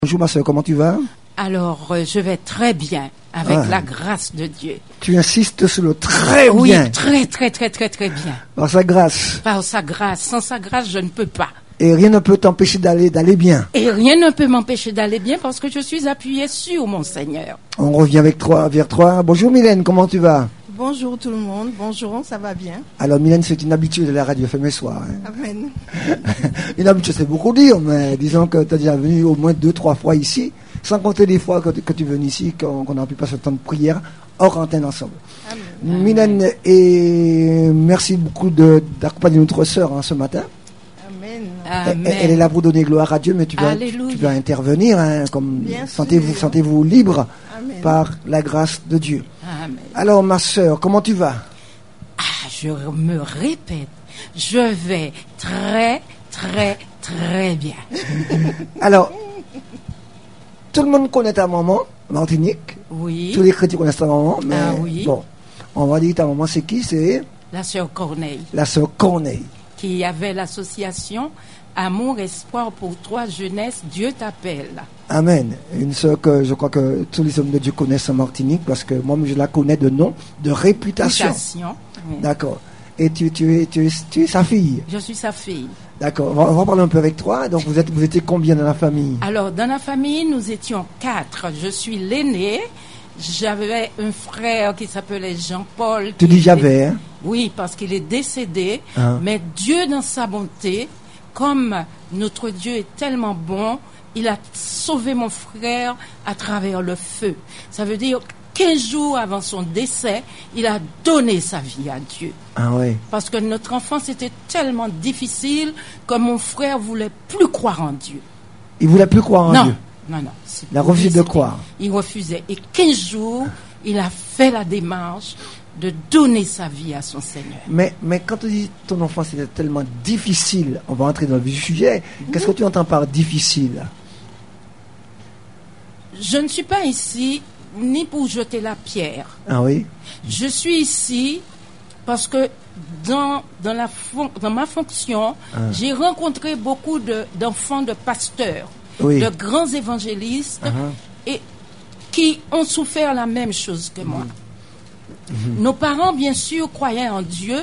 Bonjour ma soeur, comment tu vas? Alors, je vais très bien, avec la grâce de Dieu. Tu insistes sur le très bien. Oui, très bien. Par sa grâce. Par sa grâce. Sans sa grâce, je ne peux pas. Et rien ne peut t'empêcher d'aller bien. Et rien ne peut m'empêcher d'aller bien parce que je suis appuyée sur mon Seigneur. On revient vers toi. Bonjour Mylène, comment tu vas? Bonjour tout le monde, bonjour, ça va bien? Alors Mylène, c'est une habitude de la radio FM soir. Hein. Amen. Une habitude, c'est beaucoup dire, mais disons que tu as déjà venu au moins 2-3 fois ici, sans compter les fois que tu es venu ici, qu'on a pu passer le temps de prière hors antenne ensemble. Amen. Mylène, et merci beaucoup d'accompagner notre sœur ce matin. Amen. Elle est là pour donner gloire à Dieu, mais tu vas intervenir, hein, comme sentez-vous libre. Amen. Par la grâce de Dieu. Amen. Alors ma sœur, comment tu vas? Je me répète, je vais très bien. Alors, tout le monde connaît ta maman, Martinique. Oui. Tous les chrétiens connaissent ta maman, mais oui. Bon, on va dire ta maman c'est qui? C'est La sœur Corneille. La sœur Corneille. Qui avait l'association Amour, Espoir pour toi, Jeunesse, Dieu t'appelle. Amen. Une sœur que je crois que tous les hommes de Dieu connaissent en Martinique, parce que moi je la connais de nom, de réputation. Oui. D'accord. Et tu es sa fille? Je suis sa fille. D'accord. On va parler un peu avec toi. Donc vous étiez combien dans la famille? Alors dans la famille, nous étions 4. Je suis l'aîné. J'avais un frère qui s'appelait Jean-Paul. Tu dis j'avais, hein? Oui, parce qu'il est décédé. Ah. Mais Dieu, dans sa bonté, comme notre Dieu est tellement bon, il a sauvé mon frère à travers le feu. Ça veut dire 15 jours avant son décès, il a donné sa vie à Dieu. Ah oui. Parce que notre enfance était tellement difficile que mon frère voulait plus croire en Dieu. Il voulait plus croire en Dieu? Non. Il a refusé de croire. Il refusait. Et 15 jours, il a fait la démarche de donner sa vie à son Seigneur. Mais quand tu dis ton enfance était tellement difficile, on va entrer dans le vif du sujet. Qu'est-ce que tu entends par difficile? Je ne suis pas ici ni pour jeter la pierre. Ah oui? Je suis ici parce que dans ma fonction, j'ai rencontré beaucoup d'enfants de pasteurs, de grands évangélistes, et qui ont souffert la même chose que moi. Nos parents, bien sûr, croyaient en Dieu,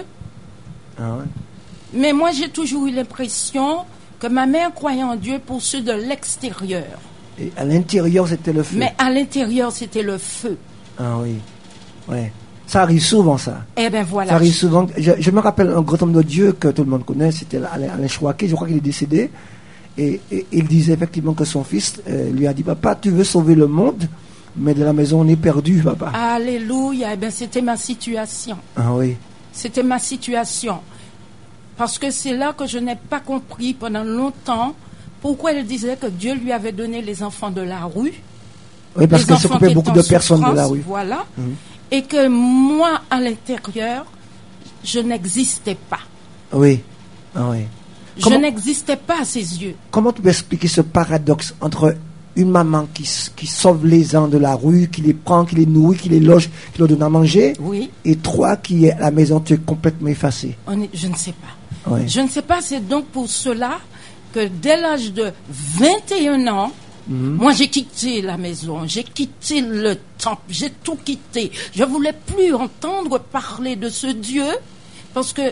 mais moi, j'ai toujours eu l'impression que ma mère croyait en Dieu pour ceux de l'extérieur. Et à l'intérieur, c'était le feu. Mais à l'intérieur, c'était le feu. Ah oui, ouais. Ça arrive souvent, ça. Eh bien, voilà. Ça arrive souvent. Je me rappelle un grand homme de Dieu que tout le monde connaît, c'était Alain Chouaké, je crois qu'il est décédé. Et il disait effectivement que son fils lui a dit, papa, tu veux sauver le monde, mais de la maison, on est perdu, papa. Alléluia. Eh bien, c'était ma situation. Ah oui. C'était ma situation. Parce que c'est là que je n'ai pas compris pendant longtemps pourquoi il disait que Dieu lui avait donné les enfants de la rue. Oui, parce qu'il s'occupait beaucoup de personnes de la rue. Voilà. Et que moi, à l'intérieur, je n'existais pas. Oui. Ah oui. Je n'existais pas à ses yeux. Comment tu peux expliquer ce paradoxe entre une maman qui sauve les gens de la rue, qui les prend, qui les nourrit, qui les loge, qui leur donne à manger, et toi qui es à la maison, tu es complètement effacé? Je ne sais pas. Oui. Je ne sais pas, c'est donc pour cela que dès l'âge de 21 ans, moi j'ai quitté la maison, j'ai quitté le temple, j'ai tout quitté. Je ne voulais plus entendre parler de ce Dieu, parce que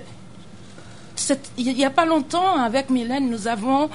il n'y a pas longtemps, avec Mylène, nous avons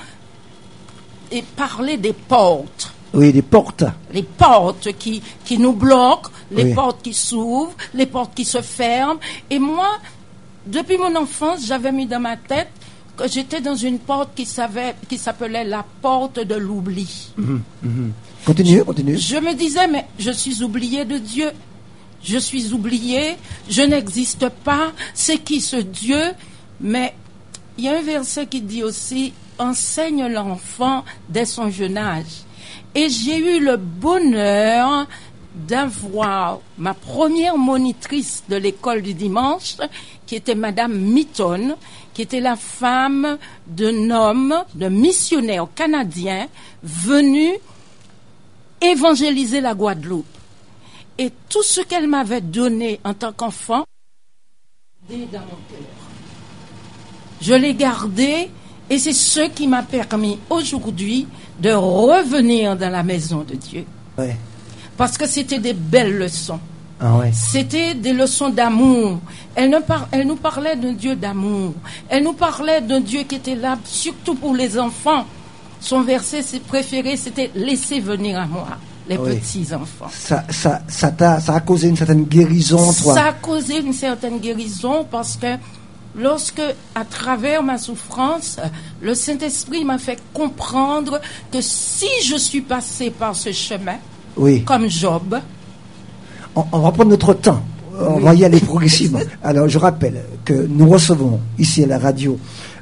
parlé des portes. Oui, des portes. Les portes qui nous bloquent, les portes qui s'ouvrent, les portes qui se ferment. Et moi, depuis mon enfance, j'avais mis dans ma tête que j'étais dans une porte qui s'appelait la porte de l'oubli. Continue. Je me disais, mais je suis oubliée de Dieu. Je suis oubliée, je n'existe pas. C'est qui ce Dieu? Mais il y a un verset qui dit aussi, enseigne l'enfant dès son jeune âge. Et j'ai eu le bonheur d'avoir ma première monitrice de l'école du dimanche, qui était Madame Mitton, qui était la femme d'un homme, d'un missionnaire canadien, venu évangéliser la Guadeloupe. Et tout ce qu'elle m'avait donné en tant qu'enfant, dans mon cœur. Je l'ai gardé Et c'est ce qui m'a permis aujourd'hui de revenir dans la maison de Dieu. Ouais. Parce que c'était des belles leçons. Ah ouais. C'était des leçons d'amour. Elle nous parlait d'un Dieu d'amour. Elle nous parlait d'un Dieu qui était là, surtout pour les enfants. Son verset préféré, c'était « Laissez venir à moi les petits-enfants ». Ça a causé une certaine guérison, toi. Ça a causé une certaine guérison parce que lorsque, à travers ma souffrance, le Saint-Esprit m'a fait comprendre que si je suis passé par ce chemin, comme Job, on va prendre notre temps. On va y aller progressivement. Alors, je rappelle que nous recevons ici à la radio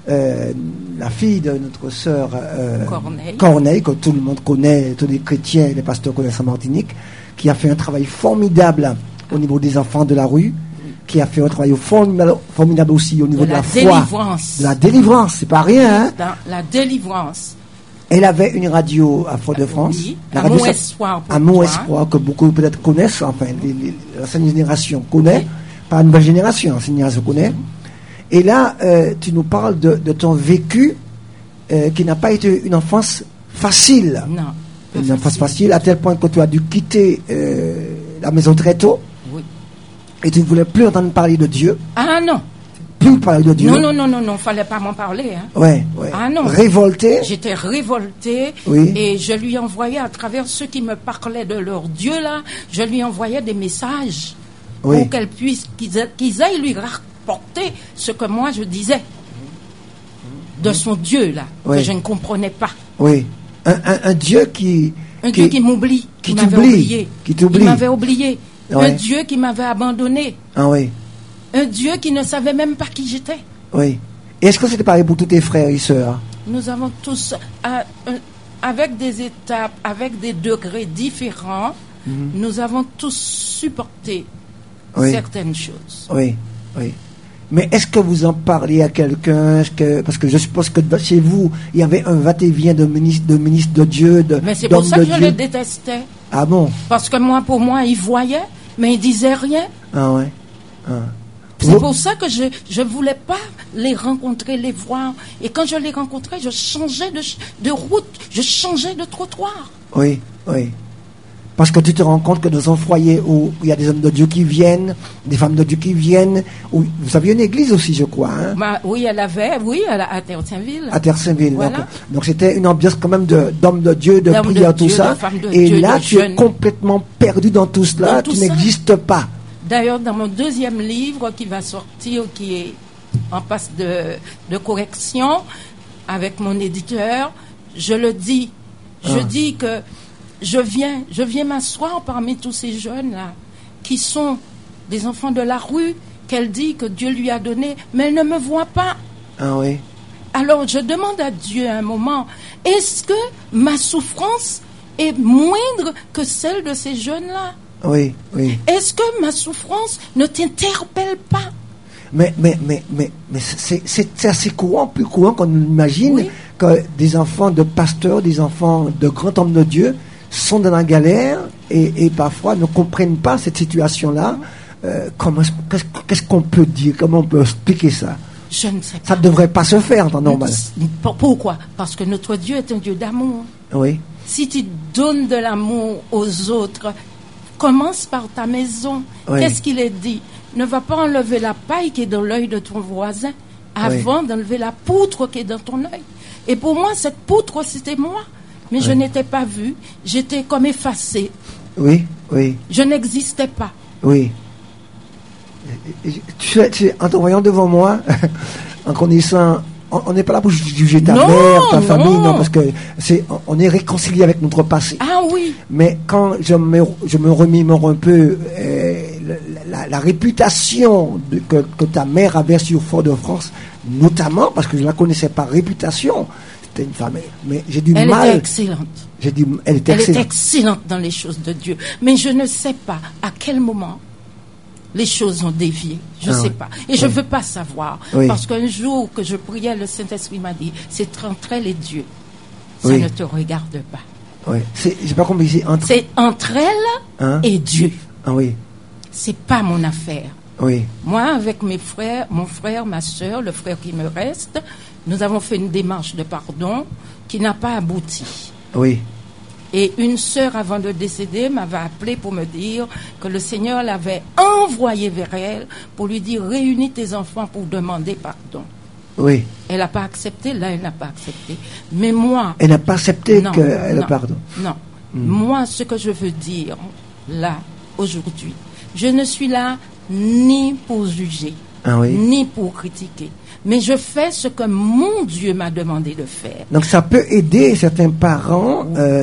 la fille de notre sœur Corneille, que tout le monde connaît, tous les chrétiens et les pasteurs connaissent en Martinique, qui a fait un travail formidable au niveau des enfants de la rue, qui a fait un travail formidable aussi au niveau de la foi. De la délivrance, c'est pas rien. Hein? Dans la délivrance. Elle avait une radio à Fort-de-France. Oui, Amour Espoir. Amour Espoir, que beaucoup peut-être connaissent, enfin, l'ancienne génération connaît, pas la nouvelle génération, l'ancienne génération connaît. Et là, tu nous parles de ton vécu qui n'a pas été une enfance facile. Non. Une enfance facile, à tel point que tu as dû quitter la maison très tôt. Oui. Et tu ne voulais plus entendre parler de Dieu. Ah non. Plus parler de Dieu. Non, fallait pas m'en parler. Hein. Ouais. Ah non. Révolté. J'étais révoltée. Oui. Et je lui envoyais, à travers ceux qui me parlaient de leur Dieu là, je lui envoyais des messages pour qu'ils aillent lui rapporter ce que moi je disais de son Dieu là, que je ne comprenais pas. Oui. Un Dieu qui... Dieu qui m'oublie. Qui t'oublie. Il m'avait oublié. Un Dieu qui m'avait abandonné. Ah oui. Un Dieu qui ne savait même pas qui j'étais. Oui. Et est-ce que c'était pareil pour tous tes frères et sœurs? Nous avons tous, avec des étapes, avec des degrés différents, nous avons tous supporté certaines choses. Oui. Mais est-ce que vous en parliez à quelqu'un? Parce que je suppose que chez vous, il y avait un va-et-vient de ministre de Dieu, mais c'est pour ça que je le détestais. Ah bon? Parce que pour moi, il voyait, mais il disait rien. Ah ouais. C'est pour ça que je ne voulais pas les rencontrer, les voir. Et quand je les rencontrais, je changeais de route, je changeais de trottoir. Oui. Parce que tu te rends compte que dans un foyer où il y a des hommes de Dieu qui viennent, des femmes de Dieu qui viennent, où vous aviez une église aussi, je crois. Hein? Oui, à Terre-Saint-Ville. À Terre-Saint-Ville. Voilà. Donc c'était une ambiance quand même d'hommes de Dieu, de prière, tout ça. Et là, tu es complètement perdu dans tout cela, tu n'existes pas. D'ailleurs, dans mon deuxième livre qui va sortir, qui est en passe de correction avec mon éditeur, je le dis. Je dis que je viens m'asseoir parmi tous ces jeunes-là, qui sont des enfants de la rue, qu'elle dit que Dieu lui a donné, mais elle ne me voit pas. Ah oui. Alors, je demande à Dieu à un moment, est-ce que ma souffrance est moindre que celle de ces jeunes-là? Oui. Est-ce que ma souffrance ne t'interpelle pas? Mais c'est assez courant, plus courant qu'on imagine, que des enfants de pasteurs, des enfants de grands hommes de Dieu sont dans la galère et parfois ne comprennent pas cette situation-là. Qu'est-ce qu'on peut dire? Comment on peut expliquer ça? Je ne sais pas. Ça ne devrait pas se faire en temps normal. Pourquoi? Parce que notre Dieu est un Dieu d'amour. Oui. Si tu donnes de l'amour aux autres, commence par ta maison. Oui. Qu'est-ce qu'il est dit? Ne va pas enlever la paille qui est dans l'œil de ton voisin avant d'enlever la poutre qui est dans ton œil. Et pour moi, cette poutre, c'était moi. Mais je n'étais pas vue. J'étais comme effacée. Oui. Je n'existais pas. Oui. En te voyant devant moi, en connaissant... On n'est pas là pour juger ta mère, ta famille, non, parce que on est réconcilié avec notre passé. Ah oui. Mais quand je me remémore un peu la réputation que ta mère avait sur Fort-de-France, notamment parce que je la connaissais par réputation, c'était une femme. Mais j'ai du mal. Elle était excellente. Elle était excellente dans les choses de Dieu. Mais je ne sais pas à quel moment les choses ont dévié. Je ne sais pas. Et je ne veux pas savoir. Parce qu'un jour que je priais, le Saint-Esprit m'a dit, c'est entre elle et Dieu. Ça ne te regarde pas. Oui. J'ai pas compris. C'est entre elle et Dieu. Ah oui. C'est pas mon affaire. Oui. Moi, avec mes frères, mon frère, ma soeur, le frère qui me reste, nous avons fait une démarche de pardon qui n'a pas abouti. Oui. Et une sœur, avant de décéder, m'avait appelé pour me dire que le Seigneur l'avait envoyé vers elle pour lui dire « Réunis tes enfants pour demander pardon ». Oui. Elle n'a pas accepté, là elle n'a pas accepté. Mais moi... Elle n'a pas accepté non, qu'elle non, pardon. Non. Moi, ce que je veux dire, là, aujourd'hui, je ne suis là ni pour juger, ni pour critiquer. Mais je fais ce que mon Dieu m'a demandé de faire. Donc ça peut aider certains parents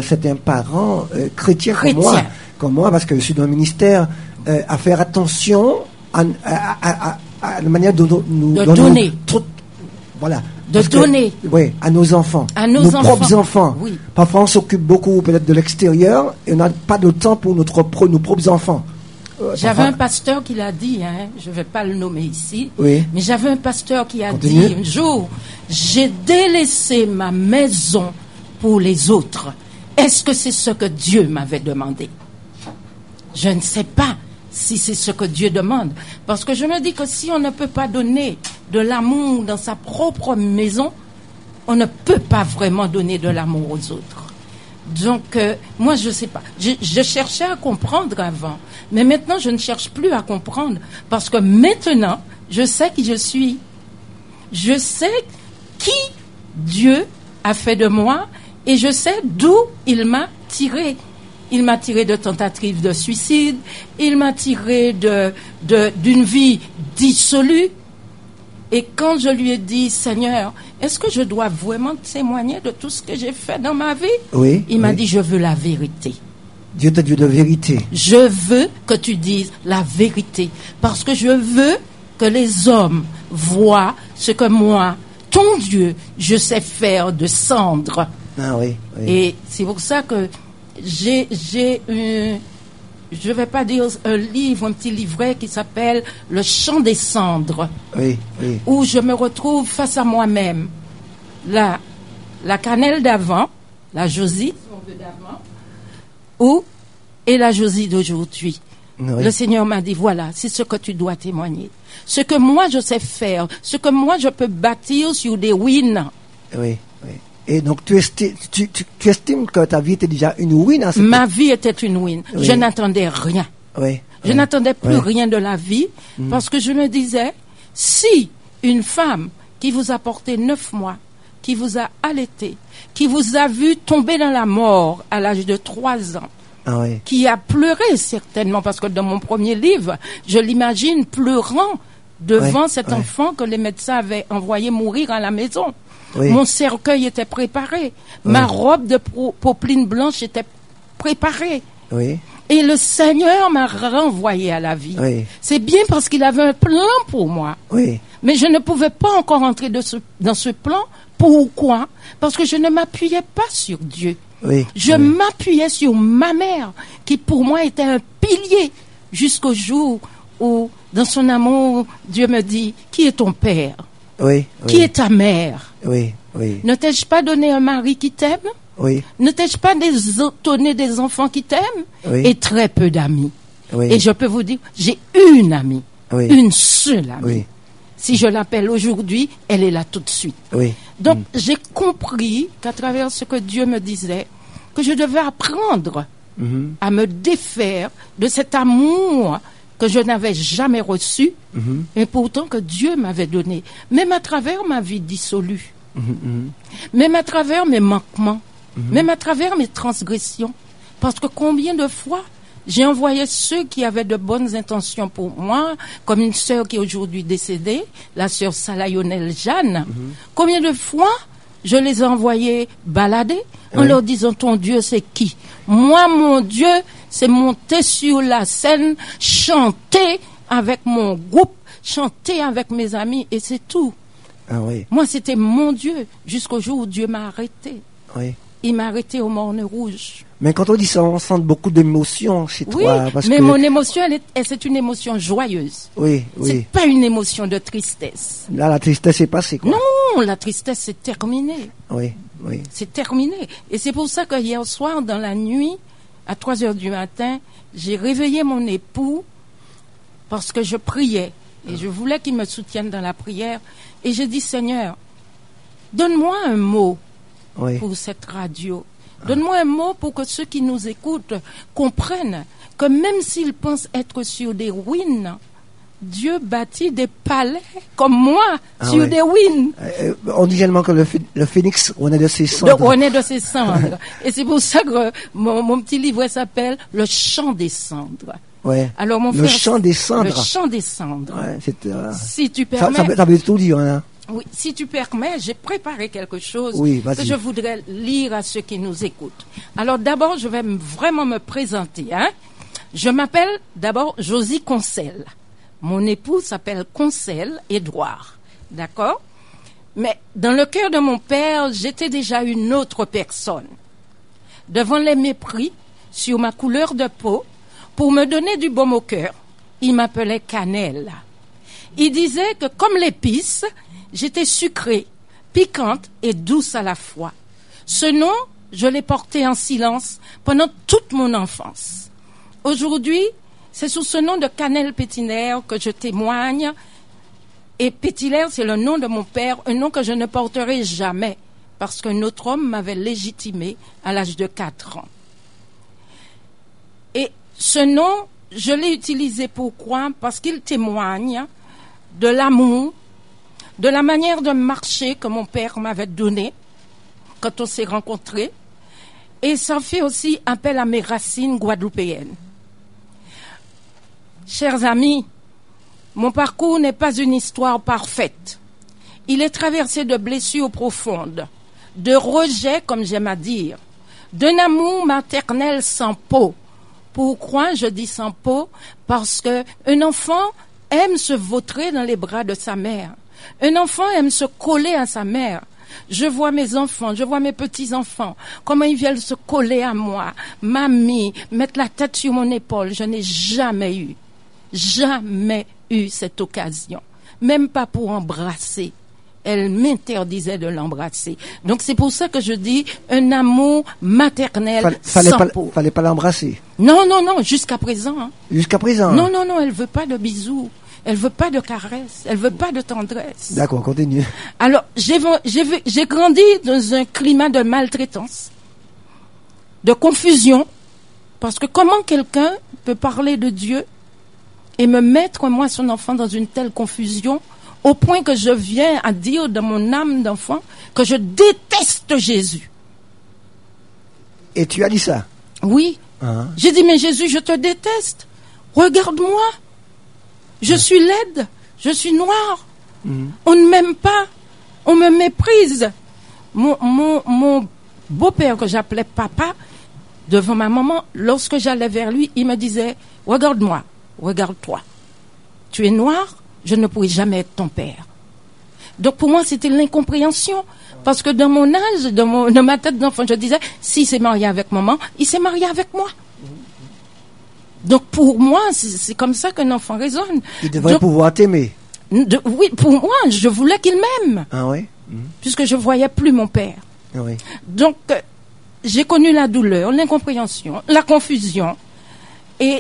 chrétiens comme moi, parce que je suis dans le ministère, à faire attention à la manière dont nous donner. Voilà. De donner. Oui, à nos enfants. À nos propres enfants. Oui. Parfois, on s'occupe beaucoup peut-être de l'extérieur et on n'a pas de temps pour nos propres enfants. J'avais un pasteur qui l'a dit, je ne vais pas le nommer ici, oui. Mais j'avais un pasteur qui a dit un jour, j'ai délaissé ma maison pour les autres. Est-ce que c'est ce que Dieu m'avait demandé? Je ne sais pas si c'est ce que Dieu demande. Parce que je me dis que si on ne peut pas donner de l'amour dans sa propre maison, on ne peut pas vraiment donner de l'amour aux autres. Donc, moi, je ne sais pas. Je cherchais à comprendre avant. Mais maintenant, je ne cherche plus à comprendre. Parce que maintenant, je sais qui je suis. Je sais qui Dieu a fait de moi. Et je sais d'où il m'a tiré. Il m'a tiré de tentatives de suicide. Il m'a tiré d'une vie dissolue. Et quand je lui ai dit, Seigneur, est-ce que je dois vraiment témoigner de tout ce que j'ai fait dans ma vie? Oui. Il m'a dit, je veux la vérité. Dieu est un Dieu de vérité. Je veux que tu dises la vérité. Parce que je veux que les hommes voient ce que moi, ton Dieu, je sais faire de cendres. Ah oui. Et c'est pour ça que j'ai je ne vais pas dire un livre, un petit livret qui s'appelle Le chant des cendres. Oui. Où je me retrouve face à moi-même. La Cannelle d'avant, la Josie, si on veut d'avant, et la Josie d'aujourd'hui. Oui. Le Seigneur m'a dit, voilà, c'est ce que tu dois témoigner. Ce que moi je sais faire, ce que moi je peux bâtir sur des ruines. Oui. Et donc, tu estimes que ta vie était déjà une ruine? Ma vie était une ruine. Oui. Je n'attendais rien. Oui. Je n'attendais plus rien de la vie parce que je me disais, si une femme qui vous a porté 9 mois, qui vous a allaité, qui vous a vu tomber dans la mort à l'âge de 3 ans, qui a pleuré certainement, parce que dans mon premier livre, je l'imagine pleurant devant cet enfant que les médecins avaient envoyé mourir à la maison. Oui. Mon cercueil était préparé. Ma robe de popeline blanche était préparée. Oui. Et le Seigneur m'a renvoyé à la vie. Oui. C'est bien parce qu'il avait un plan pour moi. Oui. Mais je ne pouvais pas encore entrer dans ce plan. Pourquoi? Parce que je ne m'appuyais pas sur Dieu. Oui. Je m'appuyais sur ma mère, qui pour moi était un pilier, jusqu'au jour où, dans son amour, Dieu me dit, qui est ton père? Oui. Qui est ta mère? Oui. Ne t'ai-je pas donné un mari qui t'aime? Oui. Ne t'ai-je pas donné des enfants qui t'aiment? Oui. Et très peu d'amis. Oui. Et je peux vous dire, j'ai une amie, une seule amie. Oui. Si je l'appelle aujourd'hui, elle est là tout de suite. Oui. Donc j'ai compris qu'à travers ce que Dieu me disait, que je devais apprendre à me défaire de cet amour que je n'avais jamais reçu, et pourtant que Dieu m'avait donné, même à travers ma vie dissolue, même à travers mes manquements, même à travers mes transgressions. Parce que combien de fois j'ai envoyé ceux qui avaient de bonnes intentions pour moi, comme une sœur qui est aujourd'hui décédée, la sœur Salayonel Jeanne. Combien de fois je les ai envoyés balader en leur disant, ton Dieu c'est qui? Moi, mon Dieu, c'est monter sur la scène, chanter avec mon groupe, chanter avec mes amis, et c'est tout. Ah oui. Moi, c'était mon Dieu, jusqu'au jour où Dieu m'a arrêté. Oui. Il m'a arrêté au Morne Rouge. Mais quand on dit ça, on sent beaucoup d'émotions chez toi. Oui, mais mon émotion, c'est une émotion joyeuse. Oui. C'est pas une émotion de tristesse. Là, la tristesse est passée, quoi. Non, la tristesse, c'est terminé. Oui. C'est terminé. Et c'est pour ça que hier soir, dans la nuit, à 3h du matin, j'ai réveillé mon époux parce que je priais. Et je voulais qu'il me soutienne dans la prière. Et j'ai dit, Seigneur, Donne-moi un mot Oui. pour cette radio. Donne-moi un mot pour que ceux qui nous écoutent comprennent que même s'ils pensent être sur des ruines, Dieu bâtit des palais comme moi sur oui. des ruines. On dit également que le phénix renaît de ses Donc cendres. on est de ses cendres. Et c'est pour ça que mon petit livre s'appelle Le chant des cendres. Ouais. Alors mon Le frère, chant des cendres. Le chant des cendres. Ouais, Si tu ça permets. veut tout dire, hein. Oui, si tu permets, j'ai préparé quelque chose Oui, que vas-y. je voudrais lire à ceux qui nous écoutent. Alors d'abord, je vais vraiment me présenter. Hein. Je m'appelle d'abord Josie Concel. Mon époux s'appelle Concel Édouard. D'accord? Mais dans le cœur de mon père, j'étais déjà une autre personne. Devant les mépris sur ma couleur de peau, pour me donner du baume au cœur, il m'appelait Cannelle. Il disait que comme l'épice, j'étais sucrée, piquante et douce à la fois. Ce nom, je l'ai porté en silence pendant toute mon enfance. Aujourd'hui, c'est sous ce nom de Cannelle Pétinaire que je témoigne. Et Pétinaire, c'est le nom de mon père, un nom que je ne porterai jamais, parce qu'un autre homme m'avait légitimé à l'âge de 4 ans. Et ce nom, je l'ai utilisé pourquoi? Parce qu'il témoigne de l'amour, de la manière de marcher que mon père m'avait donné quand on s'est rencontrés. Et ça fait aussi appel à mes racines guadeloupéennes. Chers amis, mon parcours n'est pas une histoire parfaite. Il est traversé de blessures profondes, de rejets, comme j'aime à dire, d'un amour maternel sans peau. Pourquoi je dis sans peau? Parce que un enfant aime se vautrer dans les bras de sa mère. Un enfant aime se coller à sa mère. Je vois mes enfants, je vois mes petits-enfants, comment ils viennent se coller à moi, mamie, mettre la tête sur mon épaule. Je n'ai jamais eu cette occasion, même pas pour embrasser. Elle m'interdisait de l'embrasser. Donc c'est pour ça que je dis un amour maternel sans peau. Fallait pas l'embrasser. Non, jusqu'à présent. Hein. Jusqu'à présent. Non, elle veut pas de bisous. Elle veut pas de caresses. Elle veut pas de tendresse. D'accord, continue. Alors, j'ai grandi dans un climat de maltraitance, de confusion, parce que comment quelqu'un peut parler de Dieu et me mettre, moi, son enfant, dans une telle confusion, au point que je viens à dire dans mon âme d'enfant que je déteste Jésus. Et tu as dit ça? Oui. Hein? J'ai dit, mais Jésus, je te déteste. Regarde-moi. Je suis laide. Je suis noire. On ne m'aime pas. On me méprise. Mon beau-père, que j'appelais papa, devant ma maman, lorsque j'allais vers lui, il me disait, regarde-moi, regarde-toi. Tu es noir, je ne pourrai jamais être ton père. Donc pour moi, c'était l'incompréhension. Parce que dans mon âge, dans ma tête d'enfant, je disais, s'il s'est marié avec maman, il s'est marié avec moi. Donc pour moi, c'est comme ça qu'un enfant raisonne. Il devrait pouvoir t'aimer. Oui, pour moi, je voulais qu'il m'aime. Ah oui? Puisque je voyais plus mon père. Ah oui. Donc, j'ai connu la douleur, l'incompréhension, la confusion. Et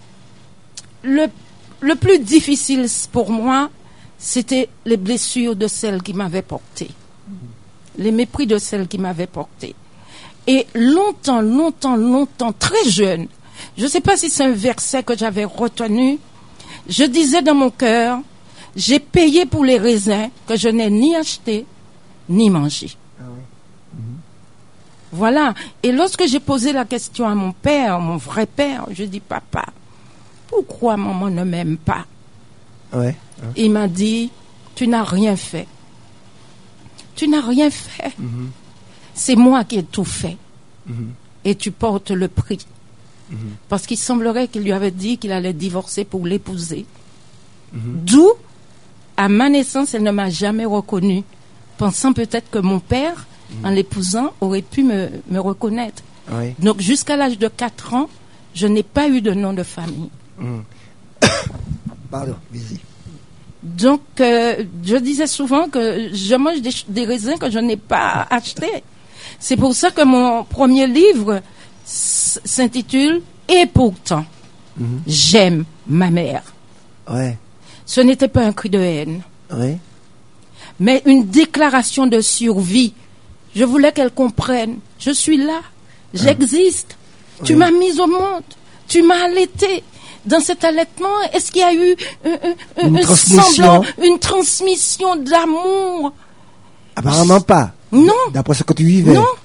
le plus difficile pour moi, c'était les blessures de celles qui m'avaient porté. Les mépris de celles qui m'avaient porté. Et longtemps, très jeune, je ne sais pas si c'est un verset que j'avais retenu, je disais dans mon cœur, j'ai payé pour les raisins que je n'ai ni achetés, ni mangés. Ah oui. Voilà. Et lorsque j'ai posé la question à mon père, mon vrai père, je dis, papa, pourquoi maman ne m'aime pas? Ouais. Il m'a dit, tu n'as rien fait. Tu n'as rien fait. C'est moi qui ai tout fait. Et tu portes le prix. Parce qu'il semblerait qu'il lui avait dit qu'il allait divorcer pour l'épouser. D'où, à ma naissance, elle ne m'a jamais reconnue, pensant peut-être que mon père, en l'épousant, aurait pu me reconnaître. Oui. Donc, jusqu'à l'âge de 4 ans, je n'ai pas eu de nom de famille. Pardon, vas-y. Donc, je disais souvent que je mange des raisins que je n'ai pas achetés. C'est pour ça que mon premier livre s'intitule « Et pourtant, j'aime ma mère ». Ouais. Ce n'était pas un cri de haine. Oui. mais une déclaration de survie. Je voulais qu'elle comprenne. Je suis là. J'existe. Tu m'as mise au monde. Tu m'as allaité. Dans cet allaitement, est-ce qu'il y a eu Une transmission. semblant, une transmission d'amour? Apparemment pas. Non. D'après ce que tu vivais. Non.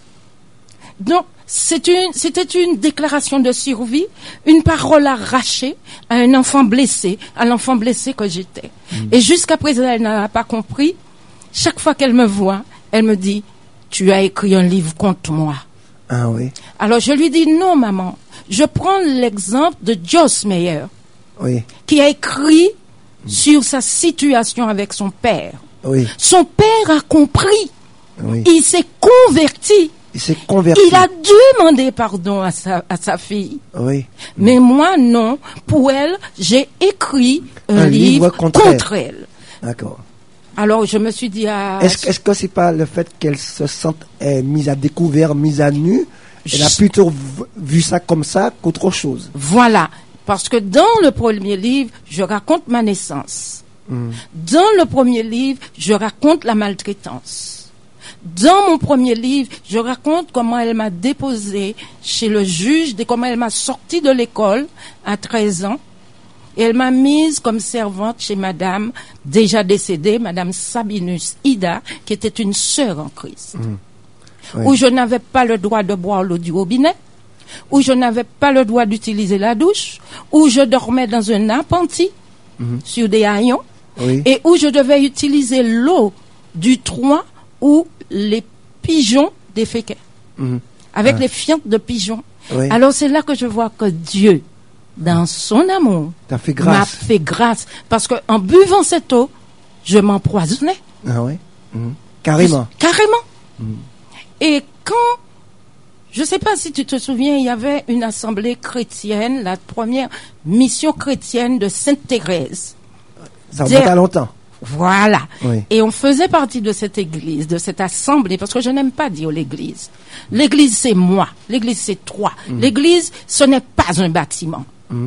Donc, c'était une déclaration de survie, une parole arrachée à un enfant blessé, à l'enfant blessé que j'étais. Et jusqu'à présent, elle n'a pas compris. Chaque fois qu'elle me voit, elle me dit, tu as écrit un livre contre moi. Ah oui. Alors je lui dis, non maman, je prends l'exemple de Joyce Meyer, Oui. qui a écrit sur sa situation avec son père. Oui. Son père a compris. Oui. Il s'est converti. Il s'est converti. Il a demandé pardon à sa fille. Oui. Mais moi, non. Pour elle, j'ai écrit un livre contre elle. D'accord. Alors, je me suis dit Est-ce que c'est pas le fait qu'elle se sente mise à découvert, mise à nu? Elle a plutôt vu ça comme ça qu'autre chose. Voilà. Parce que dans le premier livre, je raconte ma naissance. Dans le premier livre, je raconte la maltraitance. Dans mon premier livre, je raconte comment elle m'a déposée chez le juge, comment elle m'a sortie de l'école à 13 ans. Et elle m'a mise comme servante chez madame, déjà décédée, madame Sabinus Ida, qui était une sœur en Christ. Oui. Où je n'avais pas le droit de boire l'eau du robinet, où je n'avais pas le droit d'utiliser la douche, où je dormais dans un appentis, sur des haillons, Oui. et où je devais utiliser l'eau du Troie où les pigeons déféquaient, avec les fientes de pigeons. Oui. Alors c'est là que je vois que Dieu, dans son amour, T'as fait m'a grâce. fait grâce. Parce que en buvant cette eau, je m'empoisonnais. Ah oui. Carrément. Carrément. Et quand, je ne sais pas si tu te souviens, il y avait une assemblée chrétienne, la première mission chrétienne de Sainte Thérèse. Ça remonte à longtemps. Voilà. Oui. Et on faisait partie de cette église, de cette assemblée, parce que je n'aime pas dire l'église. L'église, c'est moi. L'église, c'est toi. L'église, ce n'est pas un bâtiment.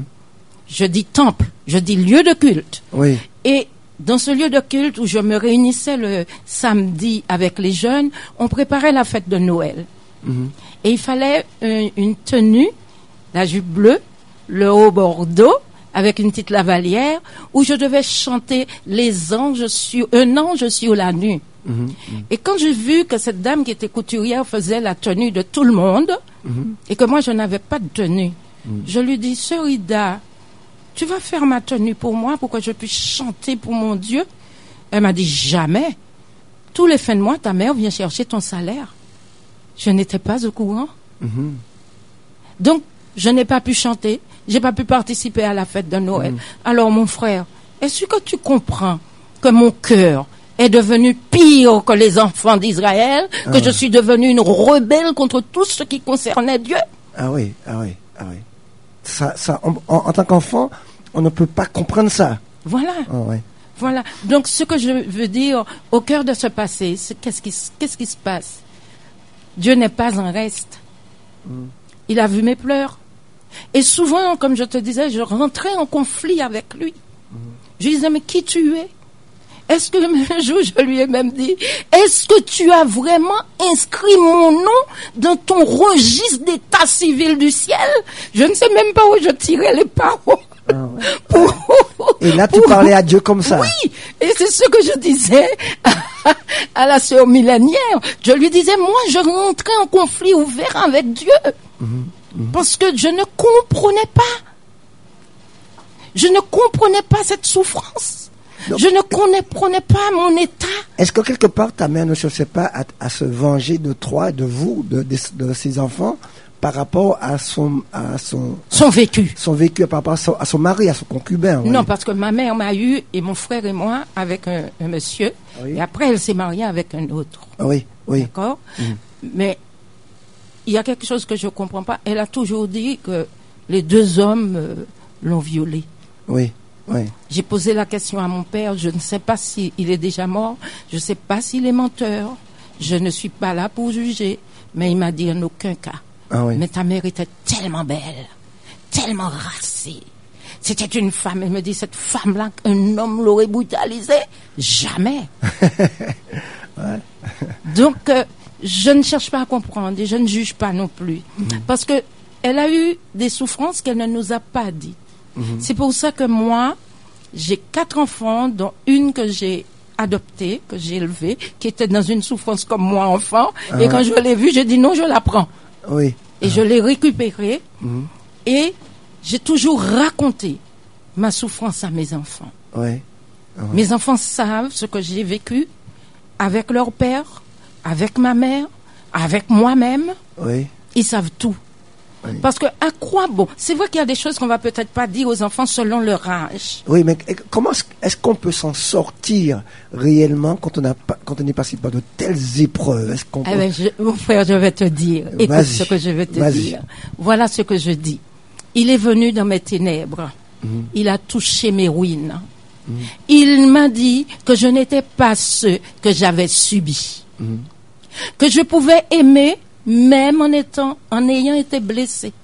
Je dis temple, je dis lieu de culte. Oui. Et dans ce lieu de culte où je me réunissais le samedi avec les jeunes, on préparait la fête de Noël. Et il fallait une tenue, la jupe bleue, le haut bordeaux, avec une petite lavalière, où je devais chanter les anges sur, un ange sur la nuit. Et quand j'ai vu que cette dame qui était couturière faisait la tenue de tout le monde, et que moi je n'avais pas de tenue, je lui dis, sœur Ida, tu vas faire ma tenue pour moi, pour que je puisse chanter pour mon Dieu? Elle m'a dit, jamais. Tous les fins de mois, ta mère vient chercher ton salaire. Je n'étais pas au courant. Donc, je n'ai pas pu chanter. J'ai pas pu participer à la fête de Noël. Alors, mon frère, est-ce que tu comprends que mon cœur est devenu pire que les enfants d'Israël, que je suis devenue une rebelle contre tout ce qui concernait Dieu? Ah oui, ah oui, ah oui. Ça, en tant qu'enfant, on ne peut pas comprendre ça. Voilà. Ah ouais. Voilà. Donc, ce que je veux dire au cœur de ce passé, c'est qu'est-ce qui se passe? Dieu n'est pas un reste. Il a vu mes pleurs. Et souvent, comme je te disais, je rentrais en conflit avec lui. Je lui disais, mais qui tu es? Est-ce que un jour, je lui ai même dit, est-ce que tu as vraiment inscrit mon nom dans ton registre d'état civil du ciel? Je ne sais même pas où je tirais les paroles. Ah ouais. Et là, tu parlais à Dieu comme ça. Oui, et c'est ce que je disais à la sœur millénaire. Je lui disais, moi, je rentrais en conflit ouvert avec Dieu. Parce que je ne comprenais pas. Je ne comprenais pas cette souffrance. Donc, je ne comprenais pas mon état. Est-ce que quelque part, ta mère ne cherchait pas à se venger de toi, de vous, de ses enfants, par rapport à son vécu. Son vécu, par rapport à son mari, à son concubin? Non, Oui. parce que ma mère m'a eu, et mon frère et moi, avec un monsieur. Oui. Et après, elle s'est mariée avec un autre. Oui, oui. D'accord? Mais il y a quelque chose que je ne comprends pas. Elle a toujours dit que les deux hommes l'ont violée. Oui, oui. J'ai posé la question à mon père. Je ne sais pas s'il est déjà mort. Je ne sais pas s'il est menteur. Je ne suis pas là pour juger. Mais il m'a dit en aucun cas. Ah oui. Mais ta mère était tellement belle, tellement racée, C'était une femme. Elle me dit, cette femme-là, un homme l'aurait brutalisée? Jamais. Ouais. Donc, je ne cherche pas à comprendre et je ne juge pas non plus. Parce que elle a eu des souffrances qu'elle ne nous a pas dit. C'est pour ça que moi, j'ai 4 enfants, dont une que j'ai adoptée, que j'ai élevée, qui était dans une souffrance comme moi, enfant. Et quand je l'ai vue, j'ai dit non, je la prends. Oui. Et je l'ai récupérée. Et j'ai toujours raconté ma souffrance à mes enfants. Oui. Mes enfants savent ce que j'ai vécu avec leur père, avec ma mère, avec moi-même. Oui. Ils savent tout. Oui. Parce que à quoi bon? C'est vrai qu'il y a des choses qu'on va peut-être pas dire aux enfants selon leur âge. Oui, mais comment est-ce qu'on peut s'en sortir réellement quand on est passé par de telles épreuves? Est-ce qu'on peut... Mon frère, je vais te dire. Écoute ce que je vais te dire. Voilà ce que je dis. Il est venu dans mes ténèbres. Il a touché mes ruines. Il m'a dit que je n'étais pas ce que j'avais subi. Que je pouvais aimer même en ayant été blessé.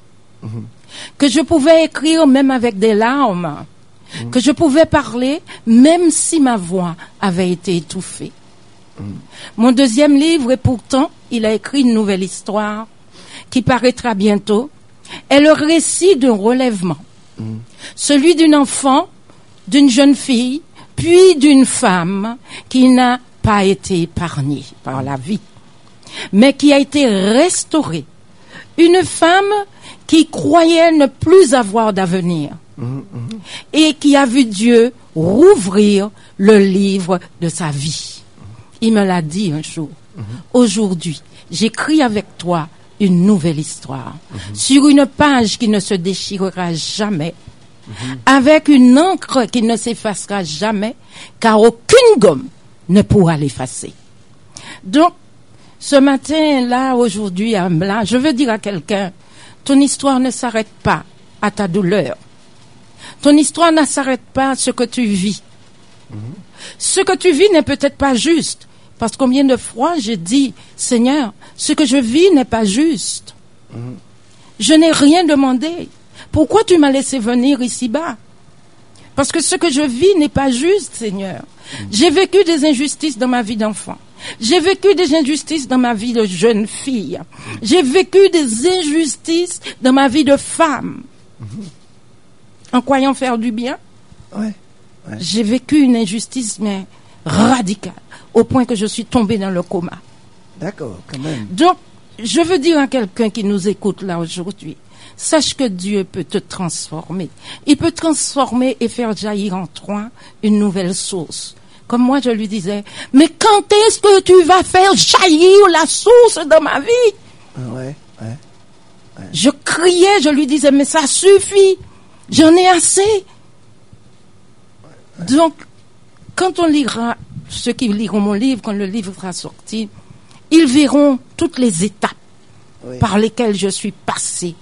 Que je pouvais écrire même avec des larmes. Que je pouvais parler même si ma voix avait été étouffée. Mon deuxième livre, et pourtant, il a écrit une nouvelle histoire qui paraîtra bientôt, est le récit d'un relèvement. Celui d'une enfant, d'une jeune fille, puis d'une femme qui n'a pas été épargnée par la vie, mais qui a été restaurée. Une femme qui croyait ne plus avoir d'avenir et qui a vu Dieu rouvrir le livre de sa vie. Il me l'a dit un jour. Aujourd'hui, j'écris avec toi une nouvelle histoire sur une page qui ne se déchirera jamais, avec une encre qui ne s'effacera jamais, car aucune gomme ne pourra l'effacer. Donc, ce matin, là, aujourd'hui, là, je veux dire à quelqu'un, ton histoire ne s'arrête pas à ta douleur. Ton histoire ne s'arrête pas à ce que tu vis. Ce que tu vis n'est peut-être pas juste. Parce que combien de fois j'ai dit, Seigneur, ce que je vis n'est pas juste. Je n'ai rien demandé. Pourquoi tu m'as laissé venir ici-bas? Parce que ce que je vis n'est pas juste, Seigneur. J'ai vécu des injustices dans ma vie d'enfant. J'ai vécu des injustices dans ma vie de jeune fille. J'ai vécu des injustices dans ma vie de femme. En croyant faire du bien, j'ai vécu une injustice, mais radicale, au point que je suis tombée dans le coma. D'accord, quand même. Donc, je veux dire à quelqu'un qui nous écoute là aujourd'hui, sache que Dieu peut te transformer. Il peut transformer et faire jaillir en toi une nouvelle source. Comme moi, je lui disais, mais quand est-ce que tu vas faire jaillir la source de ma vie? Je criais, je lui disais, mais ça suffit. J'en ai assez. Donc, quand on lira, ceux qui liront mon livre, quand le livre sera sorti, ils verront toutes les étapes par lesquelles je suis passée.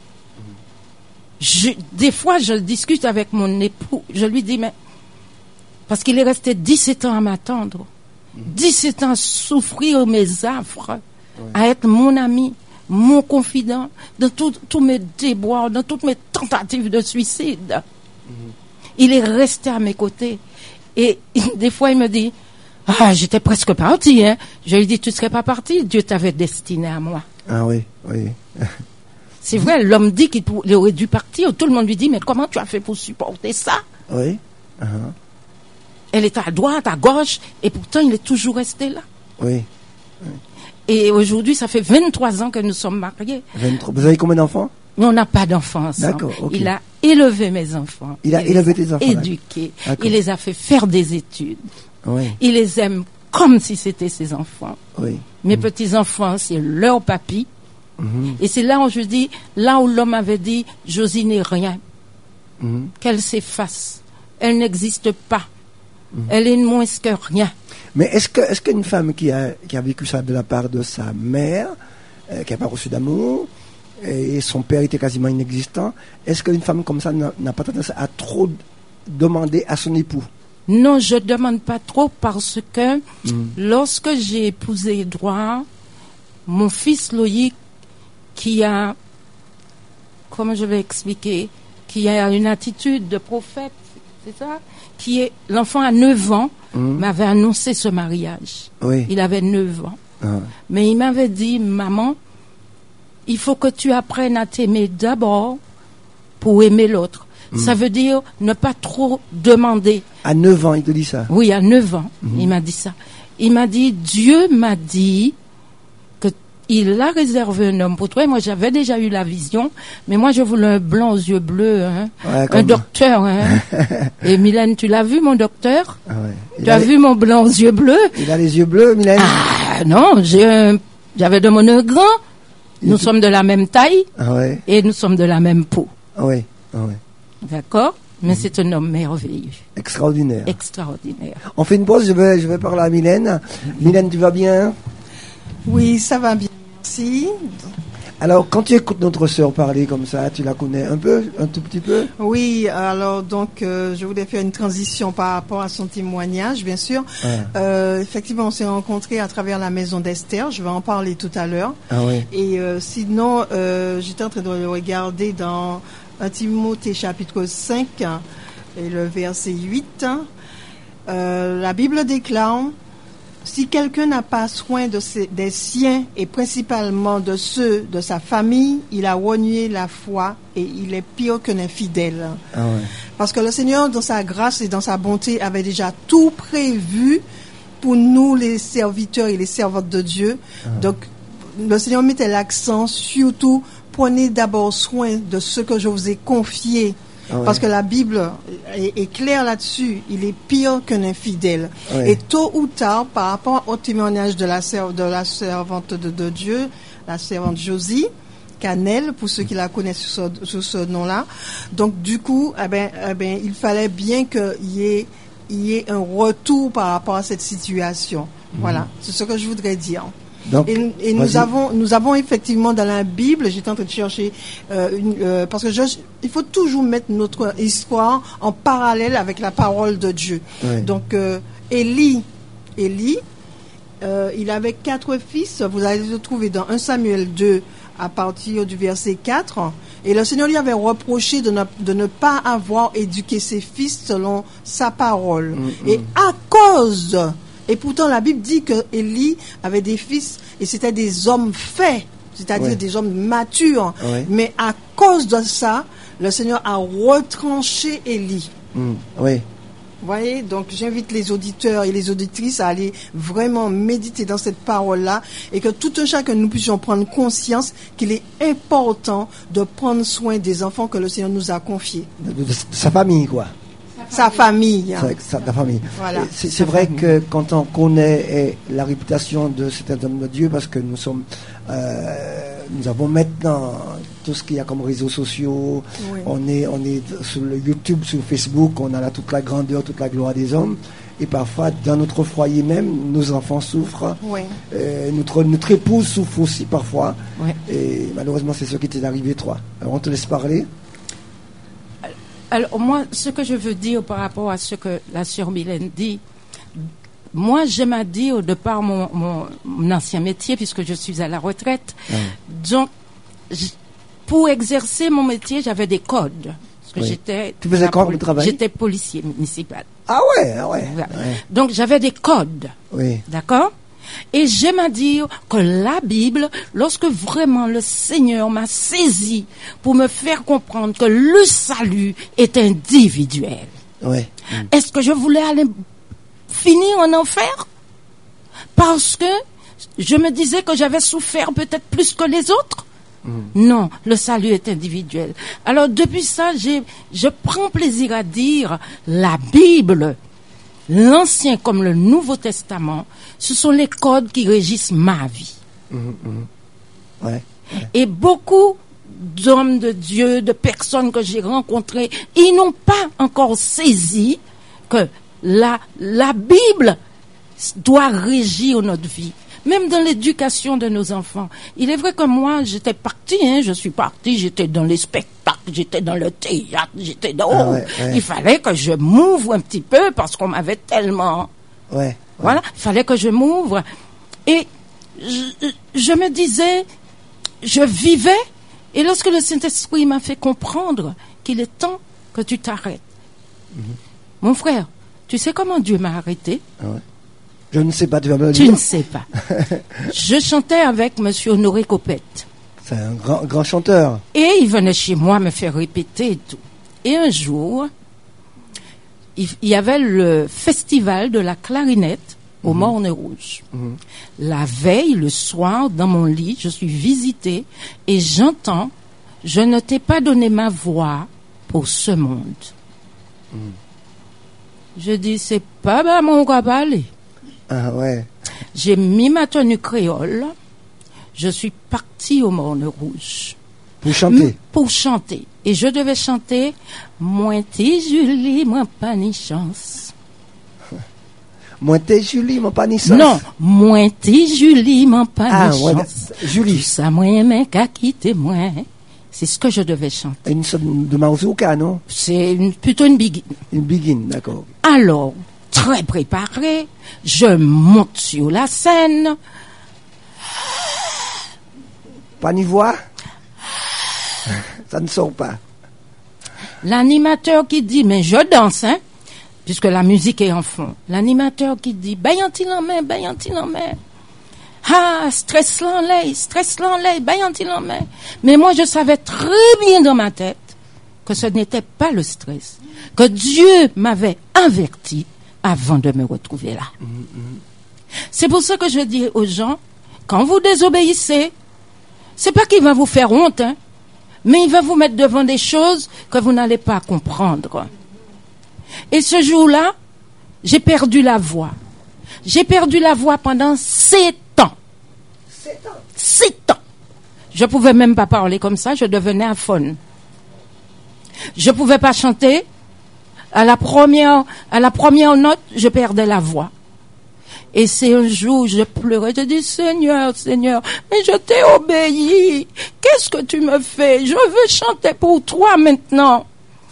Des fois, je discute avec mon époux. Je lui dis, mais... Parce qu'il est resté 17 ans à m'attendre. 17 ans à souffrir mes affres. À être mon ami, mon confident, dans tous mes déboires, dans toutes mes tentatives de suicide. Il est resté à mes côtés. Et des fois, il me dit, j'étais presque partie, hein. Je lui dis, tu ne serais pas partie, Dieu t'avait destiné à moi. Ah oui. C'est vrai, l'homme dit qu'il aurait dû partir. Tout le monde lui dit, mais comment tu as fait pour supporter ça? Oui. Elle est à droite, à gauche, et pourtant, il est toujours resté là. Oui. Et aujourd'hui, ça fait 23 ans que nous sommes mariés. 23. Vous avez combien d'enfants? Mais on n'a pas d'enfants ensemble. D'accord, ok. Il a élevé mes enfants. Il a élevé tes enfants. Éduqués. Il les a fait faire des études. Oui. Il les aime comme si c'était ses enfants. Oui. Mes petits-enfants, c'est leur papy. Et c'est là où je dis, là où l'homme avait dit, Josie n'est rien. Qu'elle s'efface. Elle n'existe pas. Elle est moins que rien. Mais est-ce qu'une femme qui a vécu ça de la part de sa mère, qui n'a pas reçu d'amour, et son père était quasiment inexistant, est-ce qu'une femme comme ça n'a pas tendance à trop demander à son époux? Non, je ne demande pas trop parce que lorsque j'ai épousé Édouard, mon fils Loïc, qui a, comment je vais expliquer, qui a une attitude de prophète, c'est ça? L'enfant à 9 ans, m'avait annoncé ce mariage. Oui. Il avait 9 ans. Ah. Mais il m'avait dit, maman, il faut que tu apprennes à t'aimer d'abord pour aimer l'autre. Ça veut dire ne pas trop demander. À 9 ans, il te dit ça? Oui, à 9 ans, il m'a dit ça. Il m'a dit, Dieu m'a dit qu'il a réservé un homme pour toi. Et moi, j'avais déjà eu la vision, mais moi, je voulais un blanc aux yeux bleus, hein, Ouais, un docteur. Hein. Et Mylène, tu l'as vu, mon docteur? Ah ouais. Tu as vu mon blanc aux yeux bleus? Il a les yeux bleus, Mylène? Ah non, j'avais de mon œil grand. Nous sommes de la même taille Ah ouais. et nous sommes de la même peau. Ah ouais. Ah ouais. D'accord? Mais c'est un homme merveilleux, Extraordinaire. extraordinaire. On fait une pause, je vais parler à Mylène. Mylène, tu vas bien? Oui, ça va bien, merci. Alors, quand tu écoutes notre sœur parler comme ça, tu la connais un tout petit peu? Oui, alors donc je voulais faire une transition par rapport à son témoignage, bien sûr. Effectivement, on s'est rencontrés à travers la maison d'Esther, je vais en parler tout à l'heure. Ah oui. Et sinon, j'étais en train de le regarder dans 1 Timothée chapitre 5 et le verset 8. La Bible déclare: si quelqu'un n'a pas soin des siens et principalement de ceux de sa famille, il a renié la foi et il est pire qu'un infidèle. Ah ouais. Parce que le Seigneur, dans sa grâce et dans sa bonté, avait déjà tout prévu pour nous, les serviteurs et les servantes de Dieu. Donc, le Seigneur mettait l'accent surtout: prenez d'abord soin de ce que je vous ai confié. Ah ouais. Parce que la Bible est claire là-dessus. Il est pire qu'un infidèle. Ouais. Et tôt ou tard, par rapport au témoignage de la servante de Dieu, la servante Josie Canel, pour ceux qui la connaissent sous ce nom-là. Donc, du coup, il fallait bien qu'il y ait un retour par rapport à cette situation. Voilà, c'est ce que je voudrais dire. Donc, et nous avons effectivement dans la Bible, j'étais en train de chercher parce que il faut toujours mettre notre histoire en parallèle avec la parole de Dieu. Ouais. Donc Élie, il avait 4 fils. Vous allez le trouver dans 1 Samuel 2 à partir du verset 4. Et le Seigneur lui avait reproché de ne pas avoir éduqué ses fils selon sa parole. Et à cause et pourtant, la Bible dit que Élie avait des fils et c'était des hommes faits, c'est-à-dire des hommes matures. Ouais. Mais à cause de ça, le Seigneur a retranché Élie. Oui. Vous voyez, donc j'invite les auditeurs et les auditrices à aller vraiment méditer dans cette parole-là et que tout un chacun nous puissions prendre conscience qu'il est important de prendre soin des enfants que le Seigneur nous a confiés. De sa famille, quoi. Sa famille. La famille. Voilà. C'est vrai que quand on connaît la réputation de cet homme de Dieu, parce que nous avons maintenant tout ce qu'il y a comme réseaux sociaux, Oui. on est sur le YouTube, sur Facebook, on a là toute la grandeur, toute la gloire des hommes, et parfois dans notre foyer même, nos enfants souffrent, Oui. notre épouse souffre aussi parfois, Oui. et malheureusement c'est ce qui t'est arrivé toi. Alors on te laisse parler. Alors, moi, ce que je veux dire par rapport à ce que la sœur Mylène dit, moi, je m'ai dit, au départ, mon ancien métier, puisque je suis à la retraite, donc, pour exercer mon métier, j'avais des codes. Parce que j'étais... Tu faisais quoi comme travail? J'étais policier municipal. Ah ouais. Voilà. Donc, j'avais des codes. Oui. D'accord? Et j'aime à dire que la Bible, lorsque vraiment le Seigneur m'a saisi pour me faire comprendre que le salut est individuel. Ouais. Est-ce que je voulais aller finir en enfer? Parce que je me disais que j'avais souffert peut-être plus que les autres? Non, le salut est individuel. Alors depuis ça, je prends plaisir à dire la Bible, l'Ancien comme le Nouveau Testament, ce sont les codes qui régissent ma vie. Ouais. Et beaucoup d'hommes de Dieu, de personnes que j'ai rencontrées, ils n'ont pas encore saisi que la Bible doit régir notre vie. Même dans l'éducation de nos enfants. Il est vrai que moi, j'étais partie, je suis partie, j'étais dans les spectacles, j'étais dans le théâtre, j'étais dans... ouais. Il fallait que je m'ouvre un petit peu parce qu'on m'avait tellement... Ouais. Voilà, il fallait que je m'ouvre. Et je me disais, je vivais, et lorsque le Saint-Esprit m'a fait comprendre qu'il est temps que tu t'arrêtes. Mon frère, tu sais comment Dieu m'a arrêté? Ah ouais. Je ne sais pas, tu vas me le Tu dire. ne sais pas. Je chantais avec monsieur Honoré Copette. C'est un grand chanteur. Et il venait chez moi me faire répéter et tout. Et un jour, il y avait le festival de la clarinette au Morne Rouge. La veille, le soir, dans mon lit, je suis visitée et j'entends, je ne t'ai pas donné ma voix pour ce monde. Je dis, c'est pas bas mon rabalé. Ah ouais. J'ai mis ma tenue créole. Je suis partie au Morne Rouge. Pour chanter. Pour chanter. Et je devais chanter Moi t'es Julie, moi pas ni chance. Moi, t'es Julie, mon panissance. Non, moi t'es Julie, moi pas ni ouais, chance. Tout Julie. ça, moi, mais qu'à quitter moi. C'est ce que je devais chanter. Une sorte de mazurka, non? C'est plutôt une big. Une begin, d'accord. Alors, très préparé, je monte sur la scène. Pas ni voix? Ça ne sort pas. L'animateur qui dit, mais je danse, hein, puisque la musique est en fond. L'animateur qui dit, bayantil en main, bayantil en main. Ah, stress l'enlay, bayantil en main. Mais moi, je savais très bien dans ma tête que ce n'était pas le stress, que Dieu m'avait averti avant de me retrouver là. C'est pour ça que je dis aux gens, quand vous désobéissez, c'est pas qu'il va vous faire honte, hein, mais il va vous mettre devant des choses que vous n'allez pas comprendre. Et ce jour-là, j'ai perdu la voix. J'ai perdu la voix pendant 7 ans. 7 ans. Je pouvais même pas parler comme ça, je devenais aphone. Je pouvais pas chanter. À la première note, je perdais la voix. Et c'est un jour, je pleurais, je dis, Seigneur, mais je t'ai obéi. Qu'est-ce que tu me fais? Je veux chanter pour toi maintenant.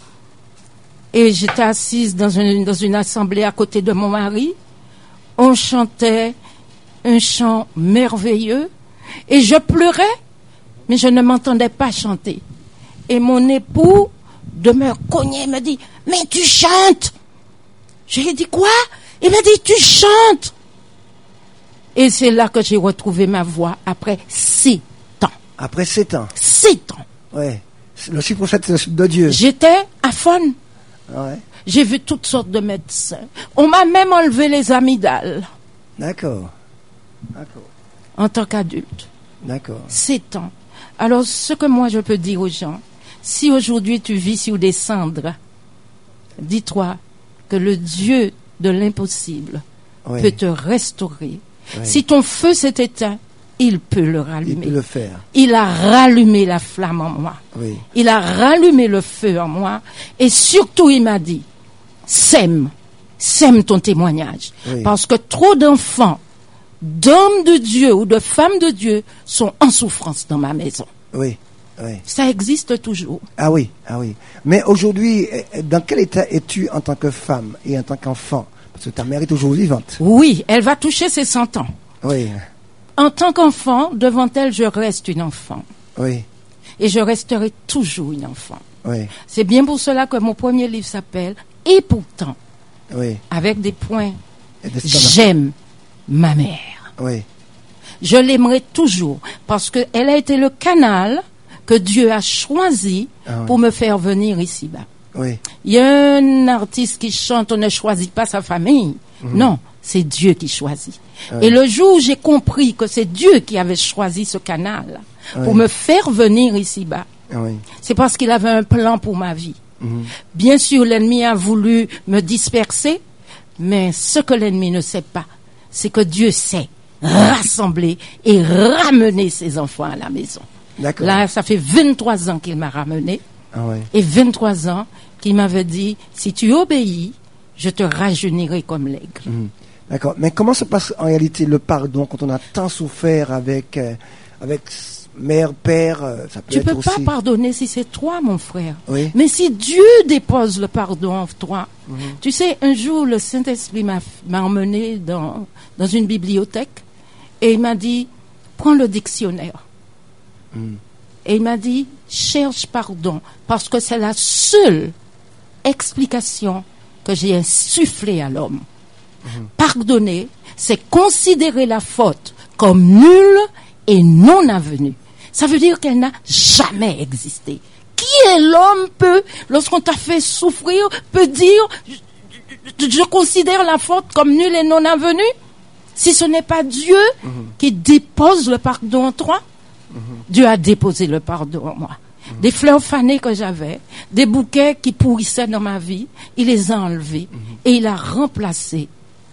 Et j'étais assise dans une assemblée à côté de mon mari. On chantait un chant merveilleux. Et je pleurais, mais je ne m'entendais pas chanter. Et mon époux demeure cogné, me dit, mais tu chantes. J'ai dit, quoi? Il m'a dit, tu chantes. Et c'est là que j'ai retrouvé ma voix après 7 ans. Après 7 ans. 7 ans. Ouais. Le chiffre 7, c'est le chiffre de Dieu. J'étais aphone. Ouais. J'ai vu toutes sortes de médecins. On m'a même enlevé les amygdales. D'accord. En tant qu'adulte. D'accord. 7 ans. Alors, ce que moi je peux dire aux gens, si aujourd'hui tu vis sur des cendres, dis-toi que le Dieu de l'impossible peut te restaurer. Oui. Si ton feu s'est éteint, il peut le rallumer. Il peut le faire. Il a rallumé la flamme en moi. Oui. Il a rallumé le feu en moi. Et surtout, il m'a dit, sème ton témoignage. Oui. Parce que trop d'enfants, d'hommes de Dieu ou de femmes de Dieu sont en souffrance dans ma maison. Oui. Oui. Ça existe toujours. Ah oui. Mais aujourd'hui, dans quel état es-tu en tant que femme et en tant qu'enfant? Parce que ta mère est toujours vivante. Oui, elle va toucher ses 100 ans. Oui. En tant qu'enfant, devant elle, je reste une enfant. Oui. Et je resterai toujours une enfant. Oui. C'est bien pour cela que mon premier livre s'appelle « Et pourtant ». Oui. Avec des points. J'aime ma mère. Oui. Je l'aimerai toujours parce qu'elle a été le canal que Dieu a choisi pour me faire venir ici-bas. Oui. Il y a un artiste qui chante, on ne choisit pas sa famille. Non, c'est Dieu qui choisit. Et le jour où j'ai compris que c'est Dieu qui avait choisi ce canal pour me faire venir ici-bas, c'est parce qu'il avait un plan pour ma vie. Bien sûr, l'ennemi a voulu me disperser, mais ce que l'ennemi ne sait pas, c'est que Dieu sait rassembler et ramener ses enfants à la maison. D'accord. Là, ça fait 23 ans qu'il m'a ramené. Et 23 ans qu'il m'avait dit, si tu obéis, je te rajeunirai comme l'aigle. D'accord. Mais comment se passe en réalité le pardon quand on a tant souffert avec mère, père, ça peut tu être peux aussi... pas pardonner si c'est toi, mon frère. Oui. Mais si Dieu dépose le pardon en toi, tu sais, un jour, le Saint-Esprit m'a emmené dans une bibliothèque et il m'a dit, prends le dictionnaire. Et il m'a dit, cherche pardon, parce que c'est la seule explication que j'ai insufflée à l'homme. Pardonner, c'est considérer la faute comme nulle et non avenue. Ça veut dire qu'elle n'a jamais existé. Qui est l'homme lorsqu'on t'a fait souffrir, peut dire, je considère la faute comme nulle et non avenue? Si ce n'est pas Dieu qui dépose le pardon en toi, Dieu a déposé le pardon en moi. Des fleurs fanées que j'avais, des bouquets qui pourrissaient dans ma vie, il les a enlevés et il a remplacé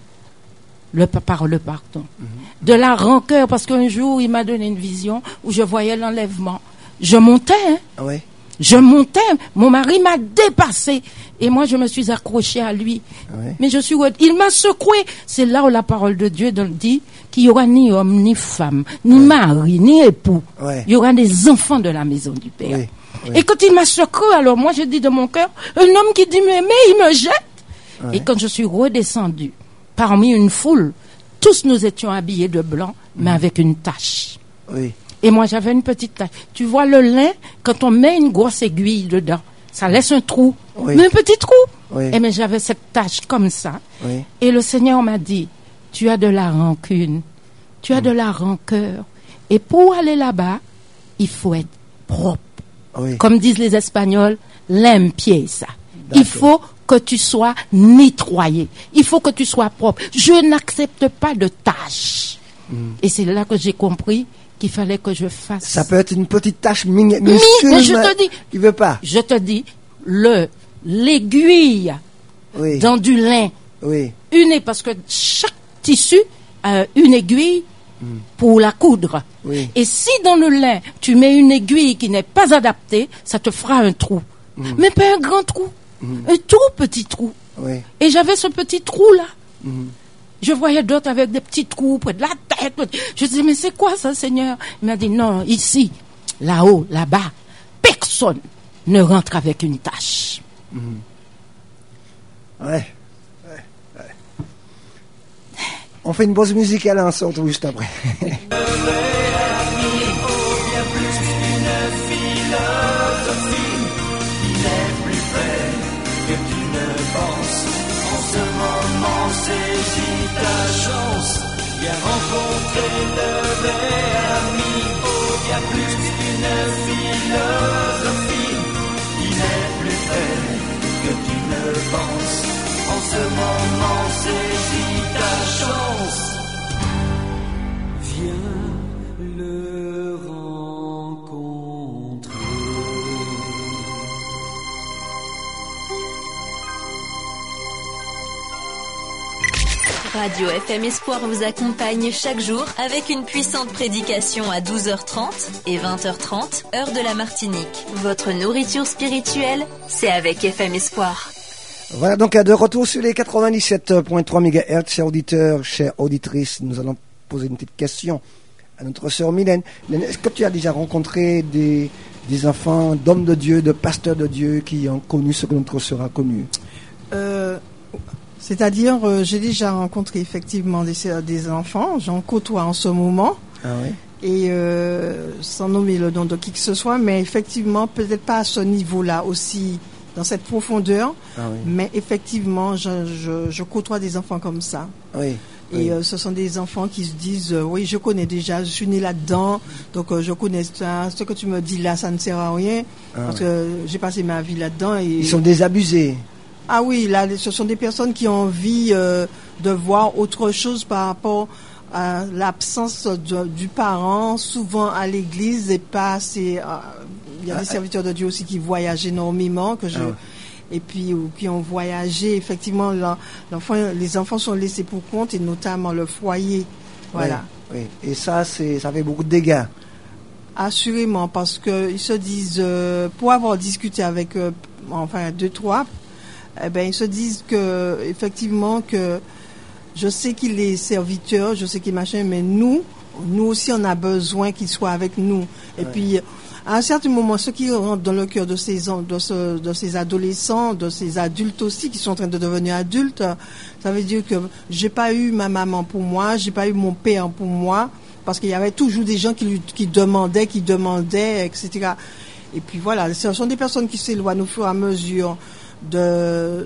par le pardon. De la rancœur, parce qu'un jour, il m'a donné une vision où je voyais l'enlèvement. Je montais, Oui. je montais, mon mari m'a dépassé et moi je me suis accrochée à lui. Oui. Mais il m'a secoué. C'est là où la parole de Dieu dit qu'il y aura ni homme, ni femme, ni mari, ni époux. Oui. Il y aura des enfants de la maison du Père. Oui. Oui. Et quand il m'a secoué, alors moi je dis de mon cœur, un homme qui dit mais il me jette. Oui. Et quand je suis redescendue parmi une foule, tous nous étions habillés de blanc, mais avec une tache. Oui. Et moi, j'avais une petite tache. Tu vois, le lin, quand on met une grosse aiguille dedans, ça laisse un trou. Oui. Mais un petit trou. Oui. Et mais j'avais cette tache comme ça. Oui. Et le Seigneur m'a dit, tu as de la rancune. Tu as de la rancœur. Et pour aller là-bas, il faut être propre. Oui. Comme disent les Espagnols, limpieza. D'accord. Il faut que tu sois nettoyé. Il faut que tu sois propre. Je n'accepte pas de tâches. Et c'est là que j'ai compris qu'il fallait que je fasse. Ça peut être une petite tache minuscule, mais je te dis, il veut pas. je te dis, l'aiguille Oui. dans du lin, Oui. parce que chaque tissu a une aiguille pour la coudre. Oui. Et si dans le lin, tu mets une aiguille qui n'est pas adaptée, ça te fera un trou. Mais pas un grand trou. Un tout petit trou. Oui. Et j'avais ce petit trou-là. Je voyais d'autres avec des petits trous près de la tête. Je disais, mais c'est quoi ça, Seigneur? Il m'a dit, non, ici, là-haut, là-bas, personne ne rentre avec une tâche. Ouais. On fait une pause musicale, on se retrouve juste après. Saisis ta chance, viens rencontrer le vrai ami. Oh, bien plus qu'une philosophie, il est plus près que tu ne penses. En ce moment, saisis ta chance, viens le rencontrer. Radio FM Espoir vous accompagne chaque jour avec une puissante prédication à 12h30 et 20h30, heure de la Martinique. Votre nourriture spirituelle, c'est avec FM Espoir. Voilà donc de retour sur les 97.3 MHz, chers auditeurs, chères auditrices. Nous allons poser une petite question à notre sœur Mylène. Mylène, est-ce que tu as déjà rencontré des enfants d'hommes de Dieu, de pasteurs de Dieu qui ont connu ce que notre sœur a connu? C'est-à-dire, j'ai déjà rencontré effectivement des enfants, j'en côtoie en ce moment, et sans nommer le nom de qui que ce soit, mais effectivement, peut-être pas à ce niveau-là aussi, dans cette profondeur, mais effectivement, je côtoie des enfants comme ça. Oui. Et ce sont des enfants qui se disent, oui, je connais déjà, je suis né là-dedans, donc je connais ça, ce que tu me dis là, ça ne sert à rien, parce que j'ai passé ma vie là-dedans. Et ils sont désabusés. Ah oui, là, ce sont des personnes qui ont envie de voir autre chose par rapport à l'absence du parent, souvent à l'église, et pas assez. Il y a des serviteurs de Dieu aussi qui voyagent énormément, et puis qui ont voyagé. Effectivement, les enfants sont laissés pour compte, et notamment le foyer. Voilà. Oui. Et ça fait beaucoup de dégâts. Assurément, parce que ils se disent, pour avoir discuté avec, 2-3. Eh ben, ils se disent que, effectivement, que je sais qu'il est serviteur, je sais qu'il est machin, mais nous aussi, on a besoin qu'il soit avec nous. Et puis, à un certain moment, ce qui rentre dans le cœur de ces adolescents, de ces adultes aussi, qui sont en train de devenir adultes, ça veut dire que j'ai pas eu ma maman pour moi, j'ai pas eu mon père pour moi, parce qu'il y avait toujours des gens qui demandaient, etc. Et puis voilà, ce sont des personnes qui s'éloignent au fur et à mesure de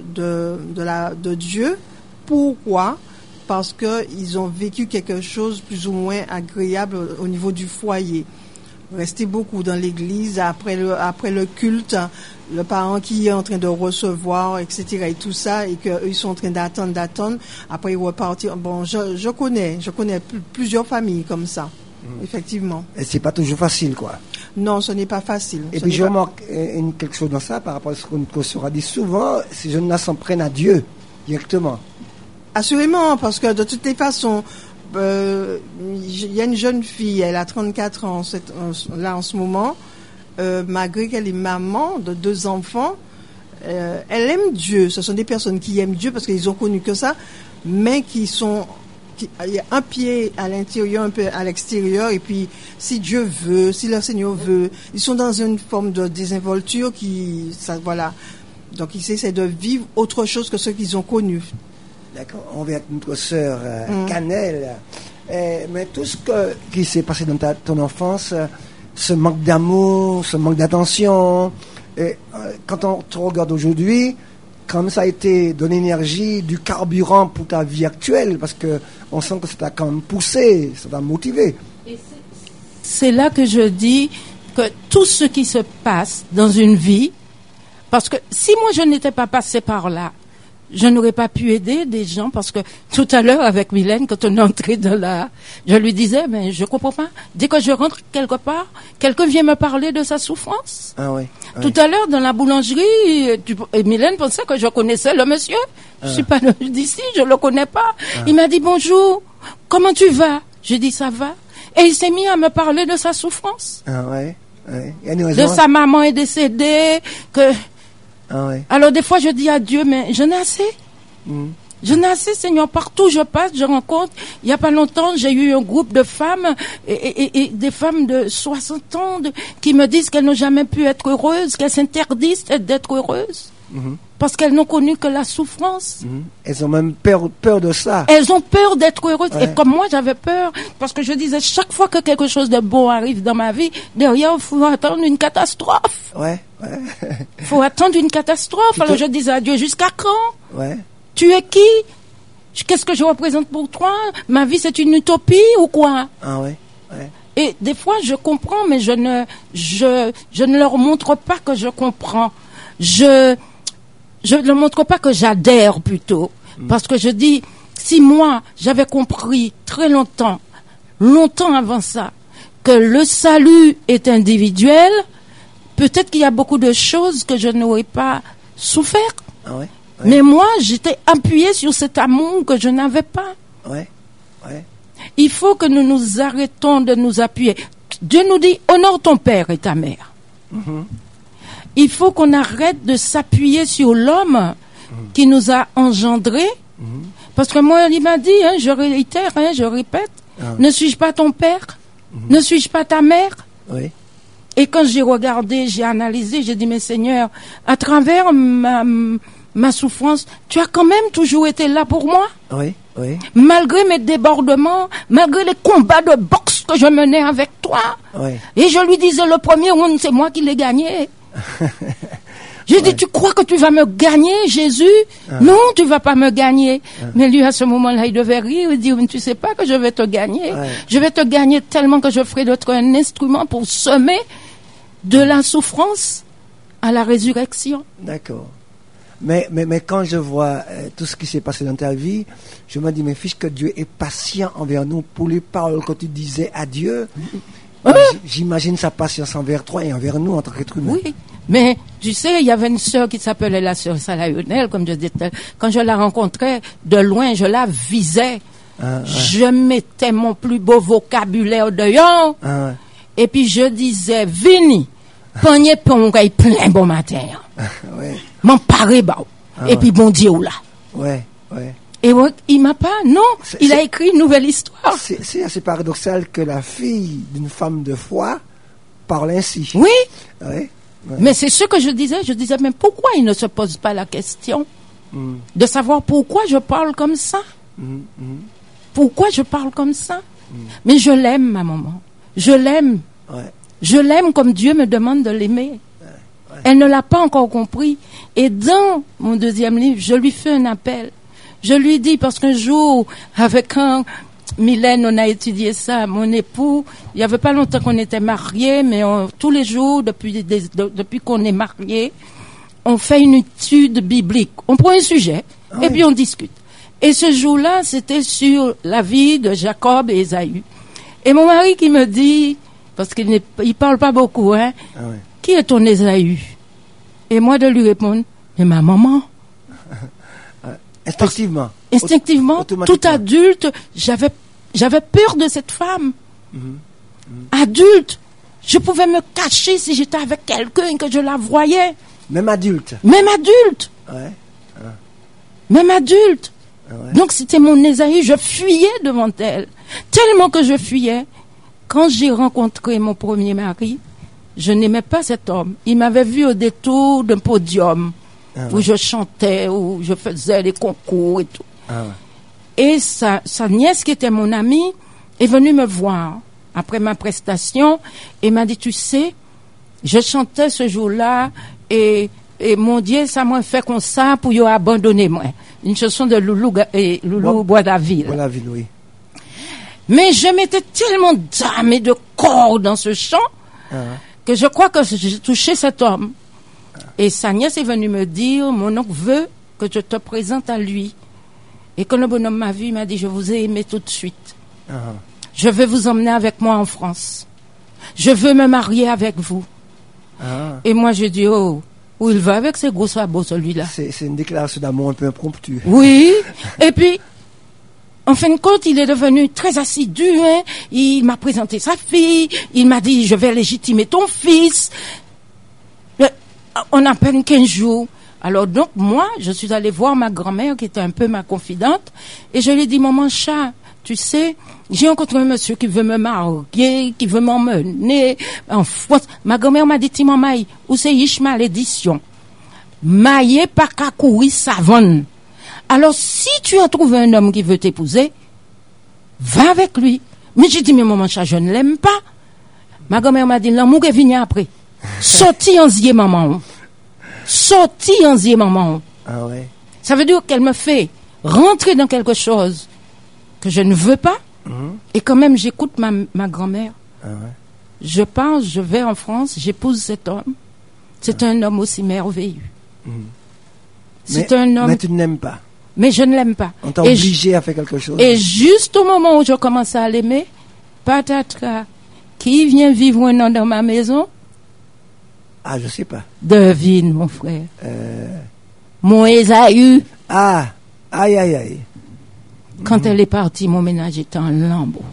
Dieu. Pourquoi? Parce que ils ont vécu quelque chose plus ou moins agréable au niveau du foyer. Rester beaucoup dans l'église après le culte, le parent qui est en train de recevoir, etc. et tout ça, et qu'eux ils sont en train d'attendre, après ils repartent. Bon, je connais plusieurs familles comme ça, effectivement. Et c'est pas toujours facile, quoi. Non, ce n'est pas facile. Et puis je remarque quelque chose dans ça par rapport à ce qu'on se dit souvent, ces jeunes-là s'en prennent à Dieu directement. Assurément, parce que de toutes les façons, il y a une jeune fille, elle a 34 ans là en ce moment, malgré qu'elle est maman de 2 enfants, elle aime Dieu. Ce sont des personnes qui aiment Dieu parce qu'ils ont connu que ça, mais il y a un pied à l'intérieur, un peu à l'extérieur, et puis si Dieu veut, si le Seigneur veut, ils sont dans une forme de désinvolture voilà. Donc ils essaient de vivre autre chose que ce qu'ils ont connu. D'accord, on vient avec notre sœur Cannelle. Mais tout ce qui s'est passé dans ton enfance, ce manque d'amour, ce manque d'attention, quand on te regarde aujourd'hui, comme ça a été de l'énergie, du carburant pour ta vie actuelle, parce que on sent que ça t'a quand même poussé, ça t'a motivé. Et c'est là que je dis que tout ce qui se passe dans une vie, parce que si moi je n'étais pas passé par là, je n'aurais pas pu aider des gens, parce que tout à l'heure avec Mylène, quand on est entré je lui disais, mais je comprends pas. Dès que je rentre quelque part, quelqu'un vient me parler de sa souffrance. Ah oui. Tout à l'heure dans la boulangerie, et Mylène pensait que je connaissais le monsieur. Je suis pas d'ici, je le connais pas. Il m'a dit bonjour, comment tu vas? J'ai dit ça va. Et il s'est mis à me parler de sa souffrance. Ah ouais. De sa maman est décédée, Ah ouais. Alors des fois je dis à Dieu, mais j'en ai assez. J'en ai assez, Seigneur. Partout où je passe, je rencontre. Il n'y a pas longtemps, j'ai eu un groupe de femmes et des femmes de 60 ans qui me disent qu'elles n'ont jamais pu être heureuses, qu'elles s'interdisent d'être heureuses. Parce qu'elles n'ont connu que la souffrance. Elles ont même peur de ça. Elles ont peur d'être heureuses. Ouais. Et comme moi, j'avais peur. Parce que je disais, chaque fois que quelque chose de bon arrive dans ma vie, derrière, il faut attendre une catastrophe. Ouais. Il faut attendre une catastrophe. Alors je disais à Dieu, jusqu'à quand? Ouais. Tu es qui? Qu'est-ce que je représente pour toi? Ma vie, c'est une utopie ou quoi? Ah ouais. Et des fois, je comprends, mais je ne leur montre pas que je comprends. Je ne montre pas que j'adhère plutôt. Parce que je dis, si moi, j'avais compris très longtemps avant ça, que le salut est individuel, peut-être qu'il y a beaucoup de choses que je n'aurais pas souffert. Ah ouais. Mais moi, j'étais appuyée sur cet amour que je n'avais pas. Ouais. Il faut que nous nous arrêtons de nous appuyer. Dieu nous dit, honore ton père et ta mère. Il faut qu'on arrête de s'appuyer sur l'homme qui nous a engendrés. Parce que moi, il m'a dit, je réitère, je répète, ne suis-je pas ton père? Ne suis-je pas ta mère? Oui. Et quand j'ai regardé, j'ai analysé, j'ai dit, mais Seigneur, à travers ma souffrance, tu as quand même toujours été là pour moi. Oui. Malgré mes débordements, malgré les combats de boxe que je menais avec toi. Oui. Et je lui disais, le premier round, c'est moi qui l'ai gagné. J'ai dit, tu crois que tu vas me gagner, Jésus? Non, tu vas pas me gagner. Mais lui, à ce moment-là, il devait rire. Il dit, tu sais pas que je vais te gagner. Je vais te gagner tellement que je ferai de toi un instrument pour semer de la souffrance à la résurrection. D'accord. Mais quand je vois tout ce qui s'est passé dans ta vie, je me dis, mais puisque Dieu est patient envers nous pour les paroles que tu disais à Dieu, j'imagine sa patience envers toi et envers nous en tant qu'être humain. Oui, mais tu sais, il y avait une sœur qui s'appelait la sœur Salayonel, comme je disais. Quand je la rencontrais de loin, je la visais. Je mettais mon plus beau vocabulaire dehors. Et puis je disais, Vini, pogné pongay plein bon matin. M'en paré bah. Et puis bon Dieu là. Ouais. Et il m'a pas, non, il a écrit une nouvelle histoire. C'est assez paradoxal que la fille d'une femme de foi parle ainsi. Oui. Ouais. Mais c'est ce que je disais, mais pourquoi il ne se pose pas la question de savoir pourquoi je parle comme ça? Pourquoi je parle comme ça? Mais je l'aime, ma maman. Je l'aime. Je l'aime comme Dieu me demande de l'aimer. Elle ne l'a pas encore compris. Et dans mon deuxième livre, je lui fais un appel. Je lui dis, parce qu'un jour, avec Mylène, on a étudié ça. Mon époux, il n'y avait pas longtemps qu'on était mariés, mais tous les jours, depuis qu'on est mariés, on fait une étude biblique. On prend un sujet, et puis on discute. Et ce jour-là, c'était sur la vie de Jacob et Ésaü. Et mon mari qui me dit, parce qu'il parle pas beaucoup, hein, qui est ton Ésaü? Et moi de lui répondre, mais ma maman. Instinctivement. Instinctivement, tout adulte, j'avais peur de cette femme. Adulte, je pouvais me cacher si j'étais avec quelqu'un que je la voyais. Même adulte. Même adulte. Ouais. Même adulte. Ouais. Donc c'était mon Ésaü, je fuyais devant elle. Tellement que je fuyais. Quand j'ai rencontré mon premier mari, je n'aimais pas cet homme. Il m'avait vu au détour d'un podium où je chantais, où je faisais des concours et tout. Et sa nièce, qui était mon amie, est venue me voir après ma prestation et m'a dit, tu sais, je chantais ce jour-là et mon Dieu, ça m'a fait comme ça pour y abandonner moi. Une chanson de Loulou Boisdaville. Boisdaville, oui. Mais je m'étais tellement damée de corps dans ce chant que je crois que j'ai touché cet homme. Et sa nièce est venue me dire, mon oncle veut que je te présente à lui. Et quand le bonhomme m'a vu, il m'a dit, je vous ai aimé tout de suite. Je veux vous emmener avec moi en France. Je veux me marier avec vous. Et moi, j'ai dit, où il va avec ses gros sabots, celui-là? C'est une déclaration d'amour un peu impromptue. Oui. Et puis, en fin de compte, il est devenu très assidu. Hein. Il m'a présenté sa fille. Il m'a dit, je vais légitimer ton fils. On a à peine 15 jours. Alors donc, moi, je suis allée voir ma grand-mère, qui était un peu ma confidente, et je lui ai dit, maman chat, tu sais, j'ai rencontré un monsieur qui veut me marier, qui veut m'emmener en France. Ma grand-mère m'a dit, Timon Maï, où c'est Ishmael édition? Maïe pas qu'à courir savonne. Alors, si tu as trouvé un homme qui veut t'épouser, va avec lui. Mais j'ai dit, mais maman chat, je ne l'aime pas. Ma grand-mère m'a dit, l'amour est venu après. Sorti en zier, maman. Sorti en zier, maman. Ah ouais. Ça veut dire qu'elle me fait rentrer dans quelque chose que je ne veux pas. Et quand même, j'écoute ma grand-mère. Je pense, je vais en France, j'épouse cet homme. C'est un homme aussi merveilleux. C'est un homme. Mais tu ne l'aimes pas. Mais je ne l'aime pas. On t'a obligé à faire quelque chose. Et juste au moment où je commence à l'aimer, patatra, qui vient vivre un an dans ma maison? Ah, je sais pas. Devine, mon frère. Mon Ésaü. Ah, aïe, aïe, aïe. Quand elle est partie, mon ménage était en lambeaux.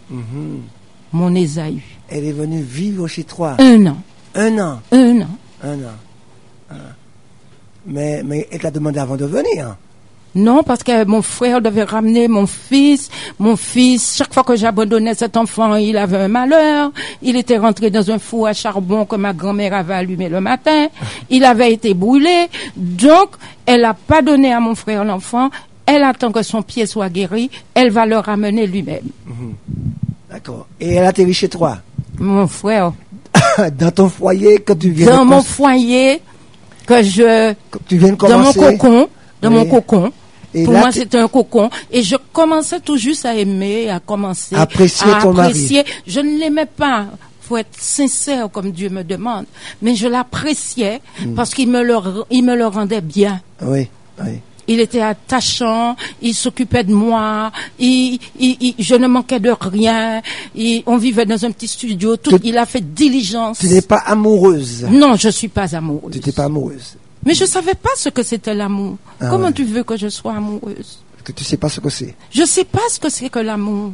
Mon Ésaü. Elle est venue vivre chez toi. 1 an. 1 an. 1 an. 1 an. Mais elle t'a demandé avant de venir. Non, parce que mon frère devait ramener mon fils. Mon fils, chaque fois que j'abandonnais cet enfant, il avait un malheur. Il était rentré dans un four à charbon que ma grand-mère avait allumé le matin. Il avait été brûlé. Donc, elle n'a pas donné à mon frère l'enfant. Elle attend que son pied soit guéri. Elle va le ramener lui-même. D'accord. Et elle atterrit chez toi? Mon frère. Dans ton foyer que tu viens dans mon foyer que tu viens de commencer. Dans mon cocon. Dans mon cocon. Et pour là, moi, c'était un cocon. Et je commençais tout juste à aimer, à commencer apprécier à ton apprécier. mari. Je ne l'aimais pas, faut être sincère comme Dieu me demande. Mais je l'appréciais parce qu'il me le rendait bien. Oui, oui. Il était attachant, il s'occupait de moi, je ne manquais de rien, on vivait dans un petit studio, il a fait diligence. Tu n'es pas amoureuse? Non, je suis pas amoureuse. Tu n'es pas amoureuse? Mais je savais pas ce que c'était l'amour. Comment tu veux que je sois amoureuse? Parce que tu sais pas ce que c'est. Je sais pas ce que c'est que l'amour.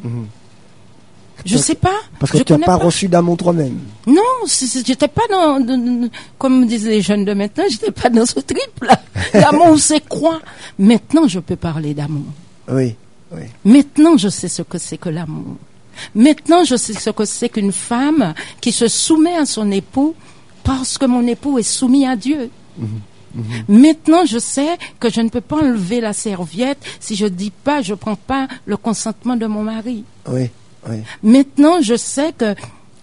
Je sais pas. Parce que tu n'as pas reçu d'amour toi-même. Non, j'étais pas dans, comme disent les jeunes de maintenant, j'étais pas dans ce trip-là. L'amour, c'est quoi? Maintenant, je peux parler d'amour. Oui, oui. Maintenant, je sais ce que c'est que l'amour. Maintenant, je sais ce que c'est qu'une femme qui se soumet à son époux parce que mon époux est soumis à Dieu. Maintenant, je sais que je ne peux pas enlever la serviette si je prends pas le consentement de mon mari. Oui, oui. Maintenant, je sais que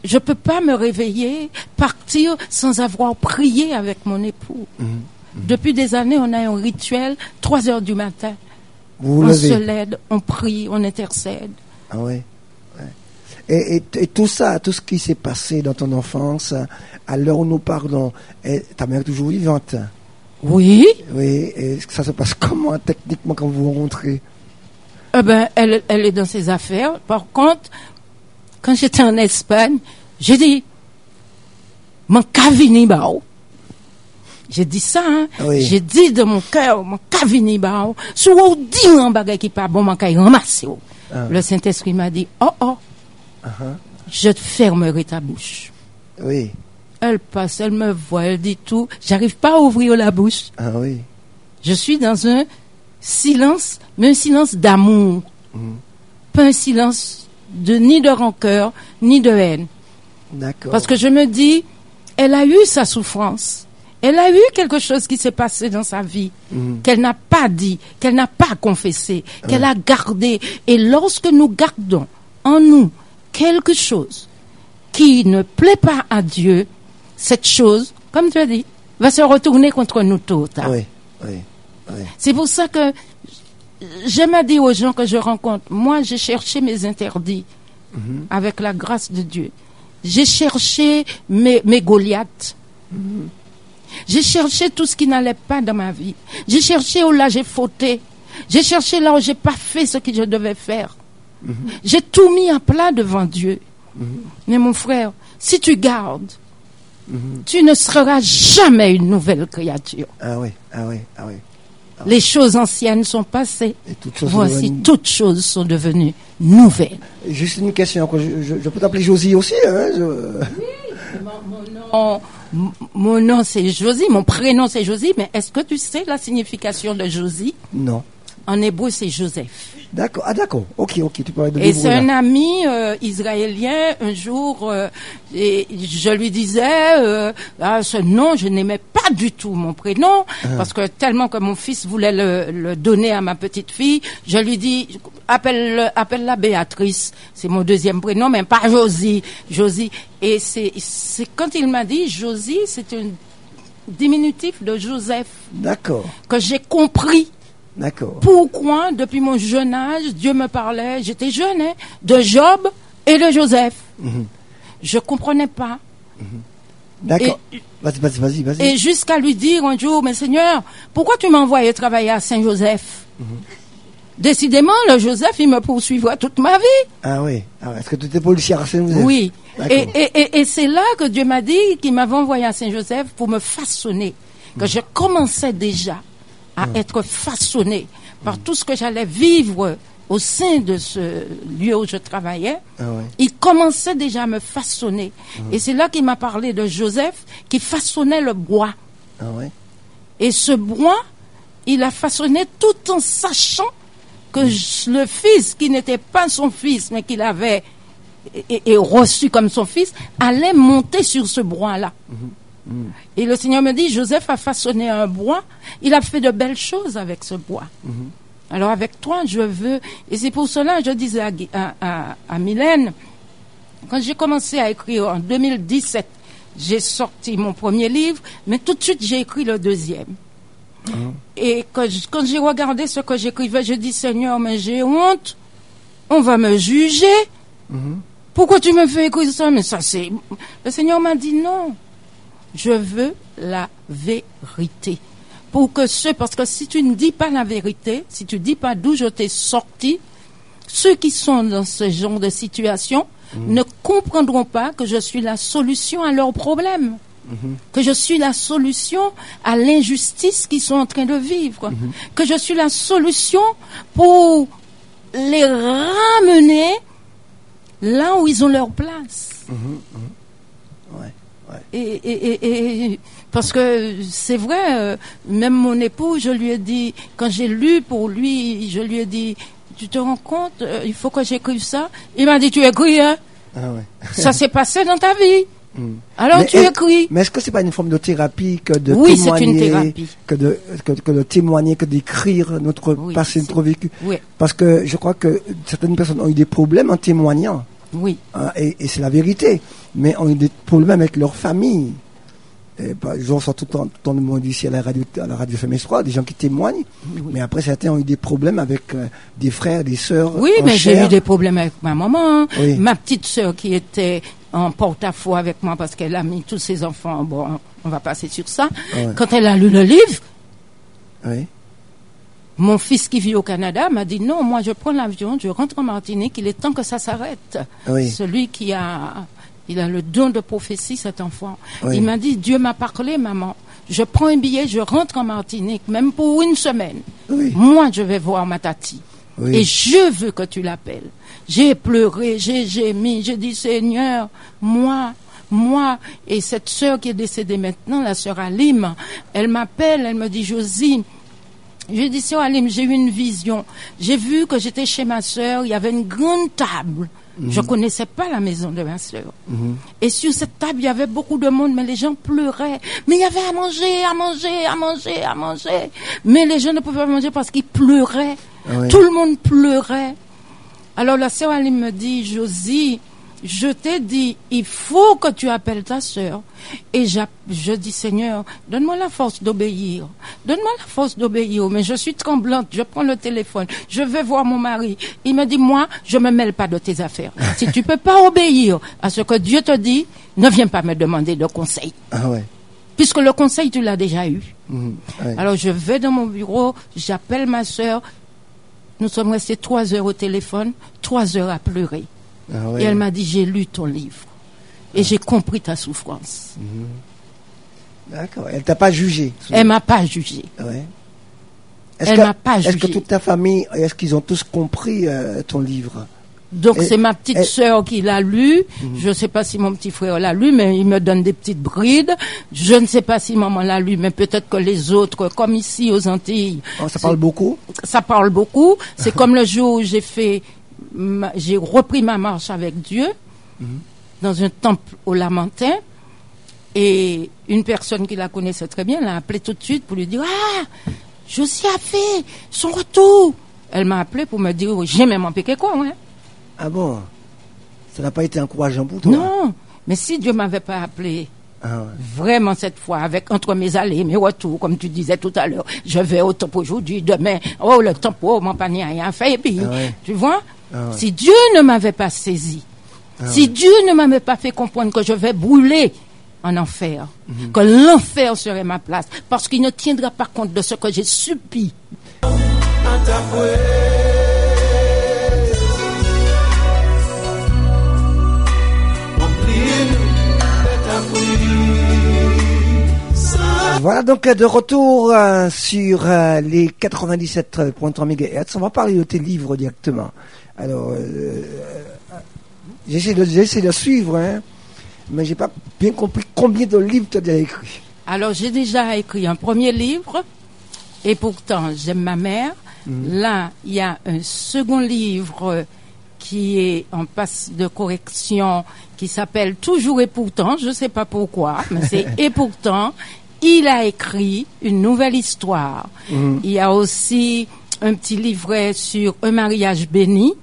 je peux pas me réveiller, partir sans avoir prié avec mon époux. Depuis des années, on a un rituel, 3 heures du matin. Vous vous On levez. se lève, on prie, on intercède. Ah oui. Ouais. Et tout ça, tout ce qui s'est passé dans ton enfance, à l'heure où nous parlons, ta mère est toujours vivante. Oui. Oui. Et ça se passe comment techniquement quand vous vous rencontrez? Elle est dans ses affaires. Par contre, quand j'étais en Espagne, j'ai dit, mon cavini bao. J'ai dit ça, hein. Oui. J'ai dit de mon cœur, mon cavini bao. Si vous dites un bagage qui pas bon, mon caille ramasse. Ah. Le Saint-Esprit m'a dit, oh, je te fermerai ta bouche. Oui. Elle passe, elle me voit, elle dit tout. J'arrive pas à ouvrir la bouche. Ah oui. Je suis dans un silence, mais un silence d'amour. Pas un silence ni de rancœur, ni de haine. D'accord. Parce que je me dis, elle a eu sa souffrance. Elle a eu quelque chose qui s'est passé dans sa vie, qu'elle n'a pas dit, qu'elle n'a pas confessé, qu'elle a gardé. Et lorsque nous gardons en nous quelque chose qui ne plaît pas à Dieu, cette chose, comme tu as dit, va se retourner contre nous tôt ou tard. Oui, oui, oui. C'est pour ça que j'aime à dire aux gens que je rencontre, moi j'ai cherché mes interdits avec la grâce de Dieu. J'ai cherché mes Goliaths. J'ai cherché tout ce qui n'allait pas dans ma vie. J'ai cherché où là j'ai fauté. J'ai cherché là où j'ai pas fait ce que je devais faire. J'ai tout mis à plat devant Dieu. Mais mon frère, si tu gardes, tu ne seras jamais une nouvelle créature. Ah oui, ah oui, ah oui. Les choses anciennes sont passées. Et toutes choses Voici, devenues- toutes choses sont devenues nouvelles. Juste une question, quoi. Je peux t'appeler Josie aussi, hein? Mon nom c'est Josie, mon prénom c'est Josie, mais est-ce que tu sais la signification de Josie? Non. En hébreu c'est Joseph. D'accord. Ah d'accord. Ok, tu parlais de Et l'hébreu, c'est là. un ami israélien. Un jour, et je lui disais, ce nom, je n'aimais pas du tout mon prénom, parce que tellement que mon fils voulait le donner à ma petite fille, je lui dis, appelle-la Béatrice. C'est mon deuxième prénom, mais pas Josie. Josie. Et c'est quand il m'a dit Josie, c'est un diminutif de Joseph D'accord. que j'ai compris. D'accord. Pourquoi, depuis mon jeune âge, Dieu me parlait, j'étais jeune, hein, de Job et de Joseph. Je comprenais pas. D'accord. Vas-y. Et jusqu'à lui dire un jour, mais Seigneur, pourquoi tu m'as envoyé travailler à Saint-Joseph? Décidément, le Joseph, il me poursuivra toute ma vie. Ah oui. Est-ce que tu étais policier à Saint-Joseph? Oui. D'accord. Et c'est là que Dieu m'a dit qu'il m'avait envoyé à Saint-Joseph pour me façonner. Que je commençais déjà à être façonné par tout ce que j'allais vivre au sein de ce lieu où je travaillais. Ah ouais. Il commençait déjà à me façonner. Et c'est là qu'il m'a parlé de Joseph qui façonnait le bois. Ah ouais. Et ce bois, il a façonné tout en sachant que le fils qui n'était pas son fils, mais qu'il avait et reçu comme son fils, allait monter sur ce bois-là. Et le Seigneur me dit, Joseph a façonné un bois, il a fait de belles choses avec ce bois. Alors avec toi, je veux, et c'est pour cela que je disais à Mylène, quand j'ai commencé à écrire en 2017, j'ai sorti mon premier livre, mais tout de suite j'ai écrit le deuxième. Et quand j'ai regardé ce que j'écrivais, je dis, Seigneur, mais j'ai honte, on va me juger. Pourquoi tu me fais écrire ça? Mais ça c'est... Le Seigneur m'a dit non. Je veux la vérité. Parce que si tu ne dis pas la vérité, si tu ne dis pas d'où je t'ai sorti, ceux qui sont dans ce genre de situation ne comprendront pas que je suis la solution à leurs problèmes. Que je suis la solution à l'injustice qu'ils sont en train de vivre. Que je suis la solution pour les ramener là où ils ont leur place. Et parce que c'est vrai, même mon époux, je lui ai dit, quand j'ai lu pour lui, je lui ai dit, tu te rends compte, il faut que j'écrive ça. Il m'a dit, tu écris, hein? Ah ouais. Ça s'est passé dans ta vie. Alors tu écris. Mais est-ce que c'est pas une forme de thérapie que de Oui, témoigner, c'est une thérapie. que de témoigner, que d'écrire notre Oui, passé, notre vécu? Oui. Parce que je crois que certaines personnes ont eu des problèmes en témoignant. Oui. Hein, et c'est la vérité. Mais on a des problèmes avec leur famille. J'en sors tout le temps de mon ici à la radio FMS3, des gens qui témoignent. Oui. Mais après, certains ont eu des problèmes avec des frères, des sœurs. Oui, mais j'ai eu des problèmes avec ma maman. Oui. Ma petite sœur qui était en porte-à-faux avec moi parce qu'elle a mis tous ses enfants. Bon, on va passer sur ça. Ouais. Quand elle a lu le livre, Oui. mon fils qui vit au Canada m'a dit non, moi je prends l'avion, je rentre en Martinique, il est temps que ça s'arrête. Oui. Celui il a le don de prophétie, cet enfant. Oui. Il m'a dit, Dieu m'a parlé, maman. Je prends un billet, je rentre en Martinique, même pour une semaine. Oui. Moi, je vais voir ma tati. Oui. Et je veux que tu l'appelles. J'ai pleuré, j'ai gémi, j'ai dit, Seigneur, moi. Et cette sœur qui est décédée maintenant, la sœur Alim, elle m'appelle, elle me dit, Josie, je dis, sœur Alim, j'ai eu une vision. J'ai vu que j'étais chez ma sœur, il y avait une grande table. Je connaissais pas la maison de ma sœur. Et sur cette table, il y avait beaucoup de monde, mais les gens pleuraient. Mais il y avait à manger. Mais les gens ne pouvaient pas manger parce qu'ils pleuraient. Oui. Tout le monde pleurait. Alors la sœur Alim me dit, Josie, je t'ai dit, il faut que tu appelles ta sœur. Et je dis, Seigneur, donne-moi la force d'obéir. Mais je suis tremblante, je prends le téléphone, je vais voir mon mari. Il me dit, moi, je me mêle pas de tes affaires. Si tu peux pas obéir à ce que Dieu te dit, ne viens pas me demander de conseil. Ah ouais. Puisque le conseil, tu l'as déjà eu. Ouais. Alors je vais dans mon bureau, j'appelle ma sœur. Nous sommes restés 3 heures au téléphone, 3 heures à pleurer. Ah ouais. Et elle m'a dit, j'ai lu ton livre. Et j'ai compris ta souffrance. D'accord. Elle t'a pas jugé. Elle m'a pas jugé. Ouais. Elle m'a pas Est-ce que jugé. toute ta famille, est-ce qu'ils ont tous compris ton livre? Donc Et- c'est ma petite et- sœur qui l'a lu. Je ne sais pas si mon petit frère l'a lu, mais il me donne des petites brides. Je ne sais pas si maman l'a lu, mais peut-être que les autres, comme ici aux Antilles, Oh, ça parle beaucoup? ça parle beaucoup. C'est comme le jour où j'ai repris ma marche avec Dieu dans un temple au Lamentin, et une personne qui la connaissait très bien l'a appelé tout de suite pour lui dire, ah, Josie a fait son retour. Elle m'a appelé pour me dire, j'ai même empêché quoi, ouais. Ah bon? Ça n'a pas été encourageant pour toi? Non, mais si Dieu m'avait pas appelé, Ah ouais. vraiment cette fois, avec entre mes allées et mes retours, comme tu disais tout à l'heure, je vais au temple aujourd'hui, demain, oh le temple, oh mon panier a rien fait, et puis, Ah ouais. tu vois, Ah ouais. si Dieu ne m'avait pas saisi, si Dieu ne m'avait pas fait comprendre que je vais brûler en enfer, que l'enfer serait ma place, parce qu'il ne tiendra pas compte de ce que j'ai subi. Voilà donc de retour sur les 97.3 MHz. On va parler de tes livres directement. Alors, j'essaie de suivre, hein, mais j'ai pas bien compris combien de livres tu as déjà écrit. Alors, j'ai déjà écrit un premier livre, et pourtant, j'aime ma mère. Là, il y a un second livre qui est en passe de correction, qui s'appelle Toujours et pourtant, je ne sais pas pourquoi, mais c'est et pourtant. Il a écrit une nouvelle histoire. Il y a aussi un petit livret sur un mariage béni.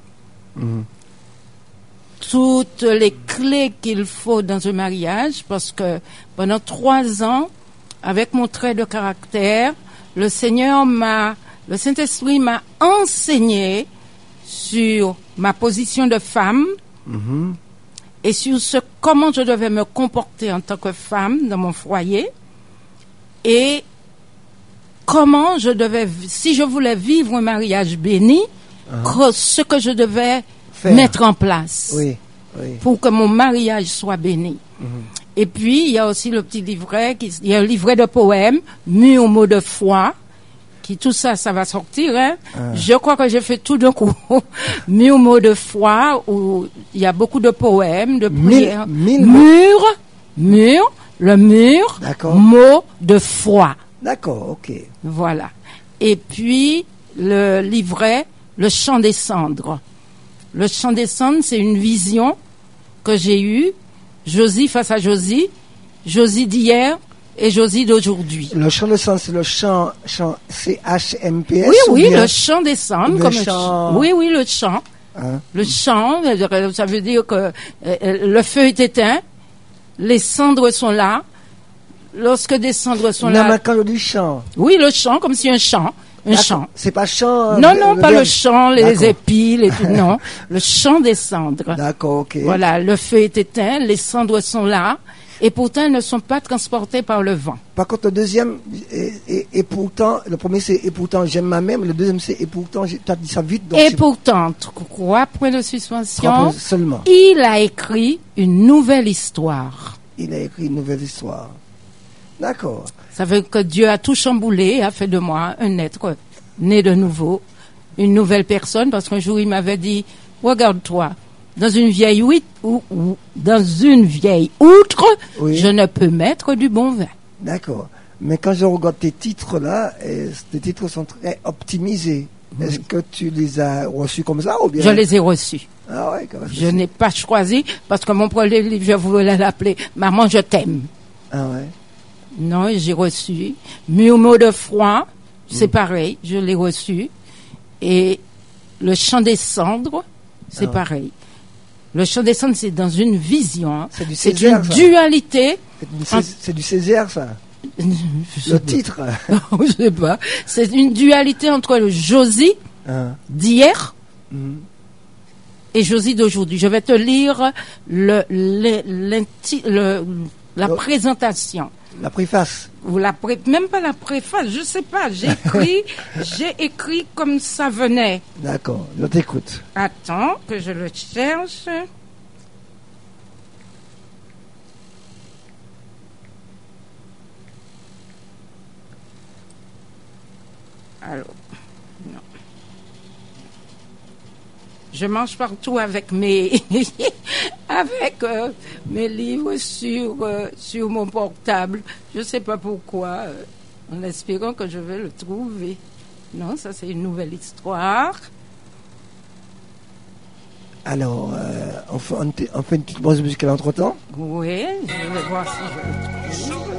Toutes les clés qu'il faut dans un mariage, parce que pendant 3 ans, avec mon trait de caractère, le Saint-Esprit m'a enseigné sur ma position de femme et sur comment je devais me comporter en tant que femme dans mon foyer. Et comment je devais, si je voulais vivre un mariage béni, ce que je devais Faire. mettre en place Oui, oui. pour que mon mariage soit béni. Et puis, il y a aussi le petit livret, il y a un livret de poèmes, murmures de foi, qui tout ça, ça va sortir, hein. Je crois que j'ai fait tout d'un coup. Murmures de foi, où il y a beaucoup de poèmes, de prières. Le mur, D'accord. mot de foi. D'accord, ok. Voilà. Et puis, le livret, le chant des cendres. Le chant des cendres, c'est une vision que j'ai eue. Josie face à Josie. Josie d'hier et Josie d'aujourd'hui. Le chant de sens, c'est le chant CHMPS? Oui, ou oui, bien le chant des cendres. le Comme chant- Oui, le chant. Hein? Le chant, ça veut dire que le feu est éteint, les cendres sont là. Lorsque des cendres sont Non, là... mais quand je dis chant, Oui, le chant, comme si un chant. Un d'accord, chant. c'est pas chant. Non, non, pas le verbe. chant, les D'accord. épis, les tout, non. Le chant des cendres. D'accord, ok. Voilà, le feu est éteint, les cendres sont là, et pourtant elles ne sont pas transportées par le vent. Par contre, le deuxième, et pourtant, le premier c'est et pourtant j'aime ma mère, mais le deuxième c'est et pourtant, tu as dit ça vite. Donc Et c'est pourtant, 3 points de 3 suspension, points seulement. il a écrit une nouvelle histoire. Il a écrit une nouvelle histoire. D'accord. Ça veut dire que Dieu a tout chamboulé et a fait de moi un être né de nouveau, une nouvelle personne, parce qu'un jour il m'avait dit, regarde-toi, dans une vieille dans une vieille outre, Oui. je ne peux mettre du bon vin. D'accord. Mais quand je regarde tes titres là, tes titres sont très optimisés. Est-ce que tu les as reçus comme ça ou bien? Je les ai reçus. Ah ouais, comment Je n'ai pas choisi parce que mon premier livre, je voulais l'appeler Maman, je t'aime. Ah ouais. Non, j'ai reçu. Murmure de froid, c'est pareil, je l'ai reçu. Et le chant des cendres, c'est pareil. Le chant des cendres, c'est dans une vision. C'est du C'est Césaire, une ça. dualité. C'est du Césaire, ça. Je sais Le pas. titre. Je sais pas. C'est une dualité entre le Josie Hein. d'hier Mhm. et Josie d'aujourd'hui. Je vais te lire la Oh. présentation. La préface. Ou même pas la préface, je sais pas. J'ai écrit comme ça venait. D'accord. Je t'écoute. Attends que je le cherche. Alors, non. Je mange partout avec mes mes livres sur mon portable. Je sais pas pourquoi, en espérant que je vais le trouver. Non, ça c'est une nouvelle histoire. Alors, on fait une petite pause musicale entre temps. Oui, je vais voir si je le trouve.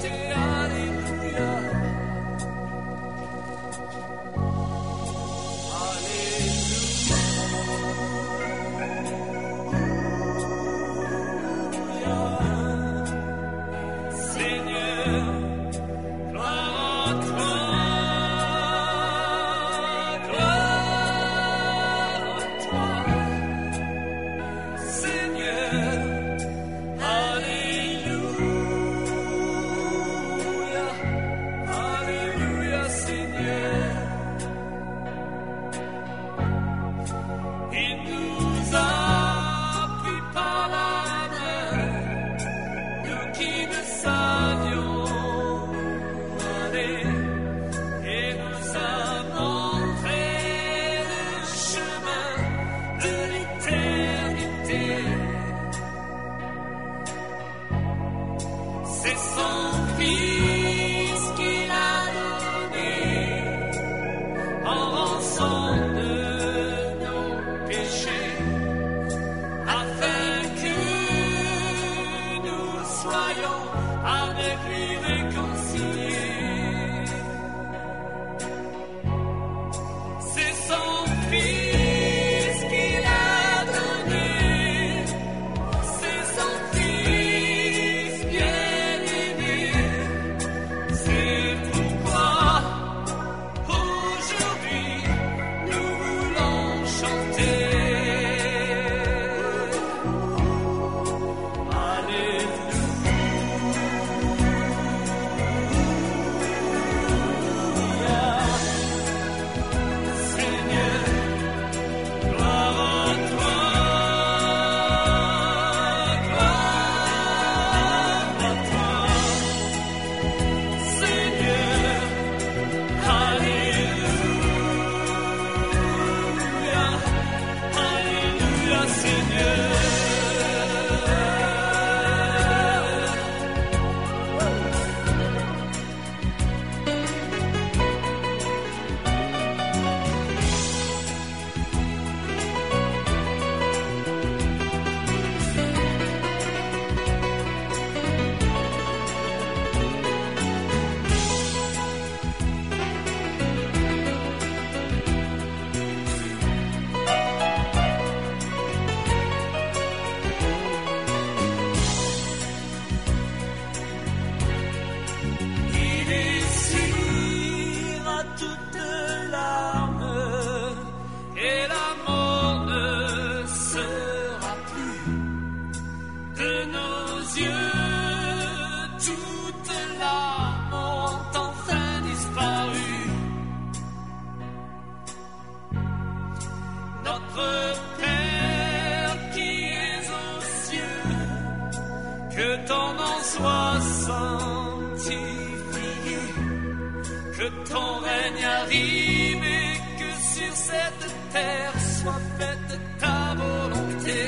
sanctifié, que ton règne arrive et que sur cette terre soit faite ta volonté.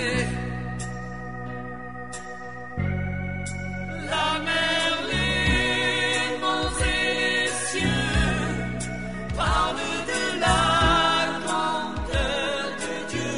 La mer, les monts et les cieux parlent de la grandeur de Dieu.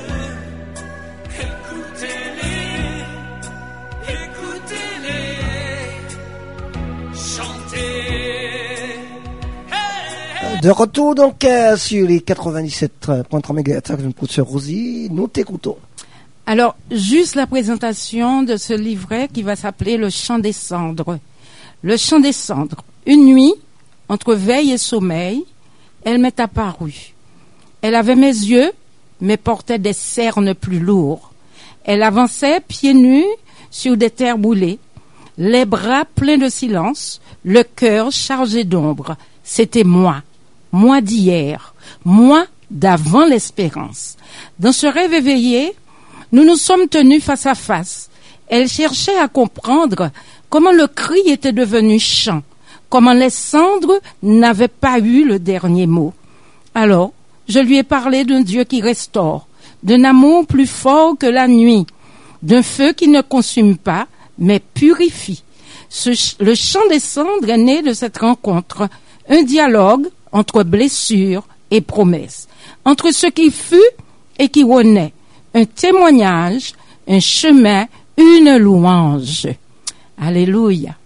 Écoutez-les, chantez. De retour donc sur les 97.3 MHz avec notre sœur Rosie, nous t'écoutons. Alors, juste la présentation de ce livret qui va s'appeler Le Chant des Cendres. Le Chant des Cendres. Une nuit, entre veille et sommeil, elle m'est apparue. Elle avait mes yeux, mais portait des cernes plus lourds. Elle avançait pieds nus sur des terres brûlées, les bras pleins de silence, le cœur chargé d'ombre. C'était moi d'hier, moi d'avant l'espérance. Dans ce rêve éveillé, nous nous sommes tenus face à face. Elle cherchait à comprendre comment le cri était devenu chant, comment les cendres n'avaient pas eu le dernier mot. Alors, je lui ai parlé d'un Dieu qui restaure, d'un amour plus fort que la nuit, d'un feu qui ne consume pas, mais purifie. Le chant des cendres est né de cette rencontre, un dialogue entre blessures et promesses, entre ce qui fut et qui renaît, un témoignage, un chemin, une louange. Alléluia.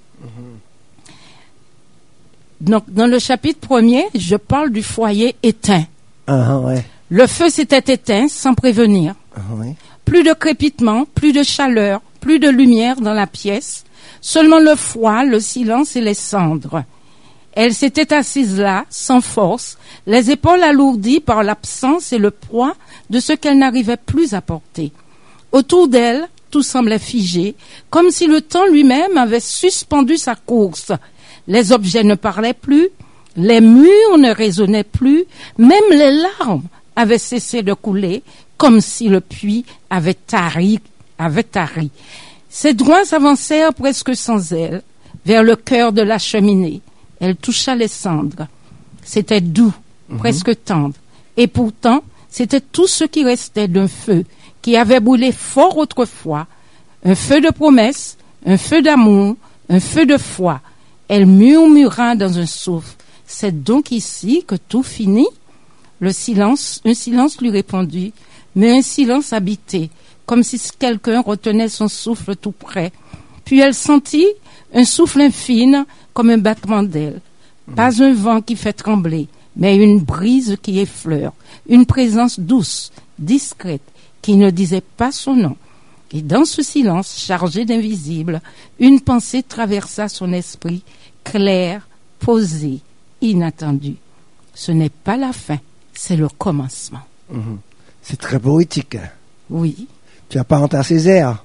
Donc, dans le chapitre 1er, je parle du foyer éteint. Ouais. Le feu s'était éteint sans prévenir. Ouais. Plus de crépitement, plus de chaleur, plus de lumière dans la pièce, seulement le froid, le silence et les cendres. Elle s'était assise là, sans force, les épaules alourdies par l'absence et le poids de ce qu'elle n'arrivait plus à porter. Autour d'elle, tout semblait figé, comme si le temps lui-même avait suspendu sa course. Les objets ne parlaient plus, les murs ne résonnaient plus, même les larmes avaient cessé de couler, comme si le puits avait tari. Ses doigts s'avancèrent presque sans elle, vers le cœur de la cheminée. Elle toucha les cendres. C'était doux, presque tendre. Et pourtant, c'était tout ce qui restait d'un feu qui avait brûlé fort autrefois. Un feu de promesse, un feu d'amour, un feu de foi. Elle murmura dans un souffle. C'est donc ici que tout finit? Un silence lui répondit, mais un silence habité, comme si quelqu'un retenait son souffle tout près. Puis elle sentit un souffle infini comme un battement d'ailes. Pas un vent qui fait trembler, mais une brise qui effleure, une présence douce, discrète, qui ne disait pas son nom. Et dans ce silence chargé d'invisible, une pensée traversa son esprit, claire, posée, inattendue. Ce n'est pas la fin, c'est le commencement. C'est très poétique. Oui. Tu apparentes à Césaire.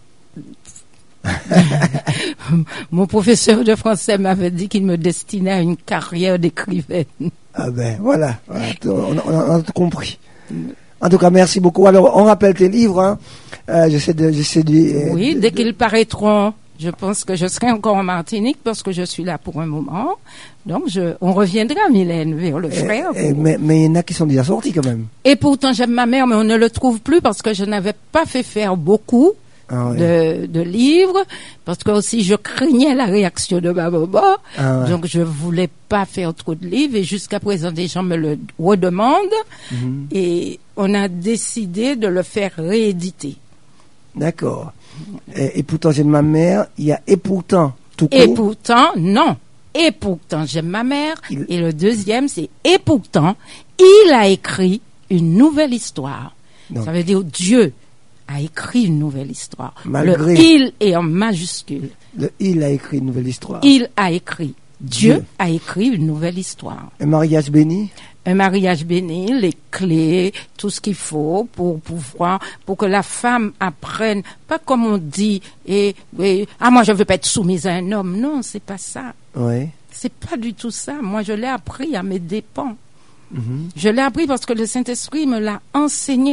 Mon professeur de français m'avait dit qu'il me destinait à une carrière d'écrivaine. Ah ben voilà, on a tout compris. En tout cas, merci beaucoup. Alors, on rappelle tes livres. Hein. J'essaie de. Oui, dès qu'ils paraîtront, je pense que je serai encore en Martinique parce que je suis là pour un moment. Donc, on reviendra, Mylène, vers le frère. Mais il y en a qui sont déjà sortis quand même. Et pourtant, j'aime ma mère, mais on ne le trouve plus parce que je n'avais pas fait faire beaucoup de livres, parce que aussi je craignais la réaction de ma maman. Donc, je voulais pas faire trop de livres et jusqu'à présent, des gens me le redemandent et on a décidé de le faire rééditer. D'accord. Et pourtant, j'aime ma mère. Il y a et pourtant tout court. Et pourtant, non. Et pourtant, j'aime ma mère. Et le deuxième, c'est et pourtant, il a écrit une nouvelle histoire. Donc, ça veut dire Dieu a écrit une nouvelle histoire. Malgré le il est en majuscule. Le il a écrit une nouvelle histoire. Il a écrit. Dieu a écrit une nouvelle histoire. Un mariage béni? Un mariage béni, les clés, tout ce qu'il faut pour que la femme apprenne, pas comme on dit, moi je veux pas être soumise à un homme. Non, c'est pas ça. Oui. C'est pas du tout ça. Moi je l'ai appris à mes dépens. Je l'ai appris parce que le Saint-Esprit me l'a enseigné.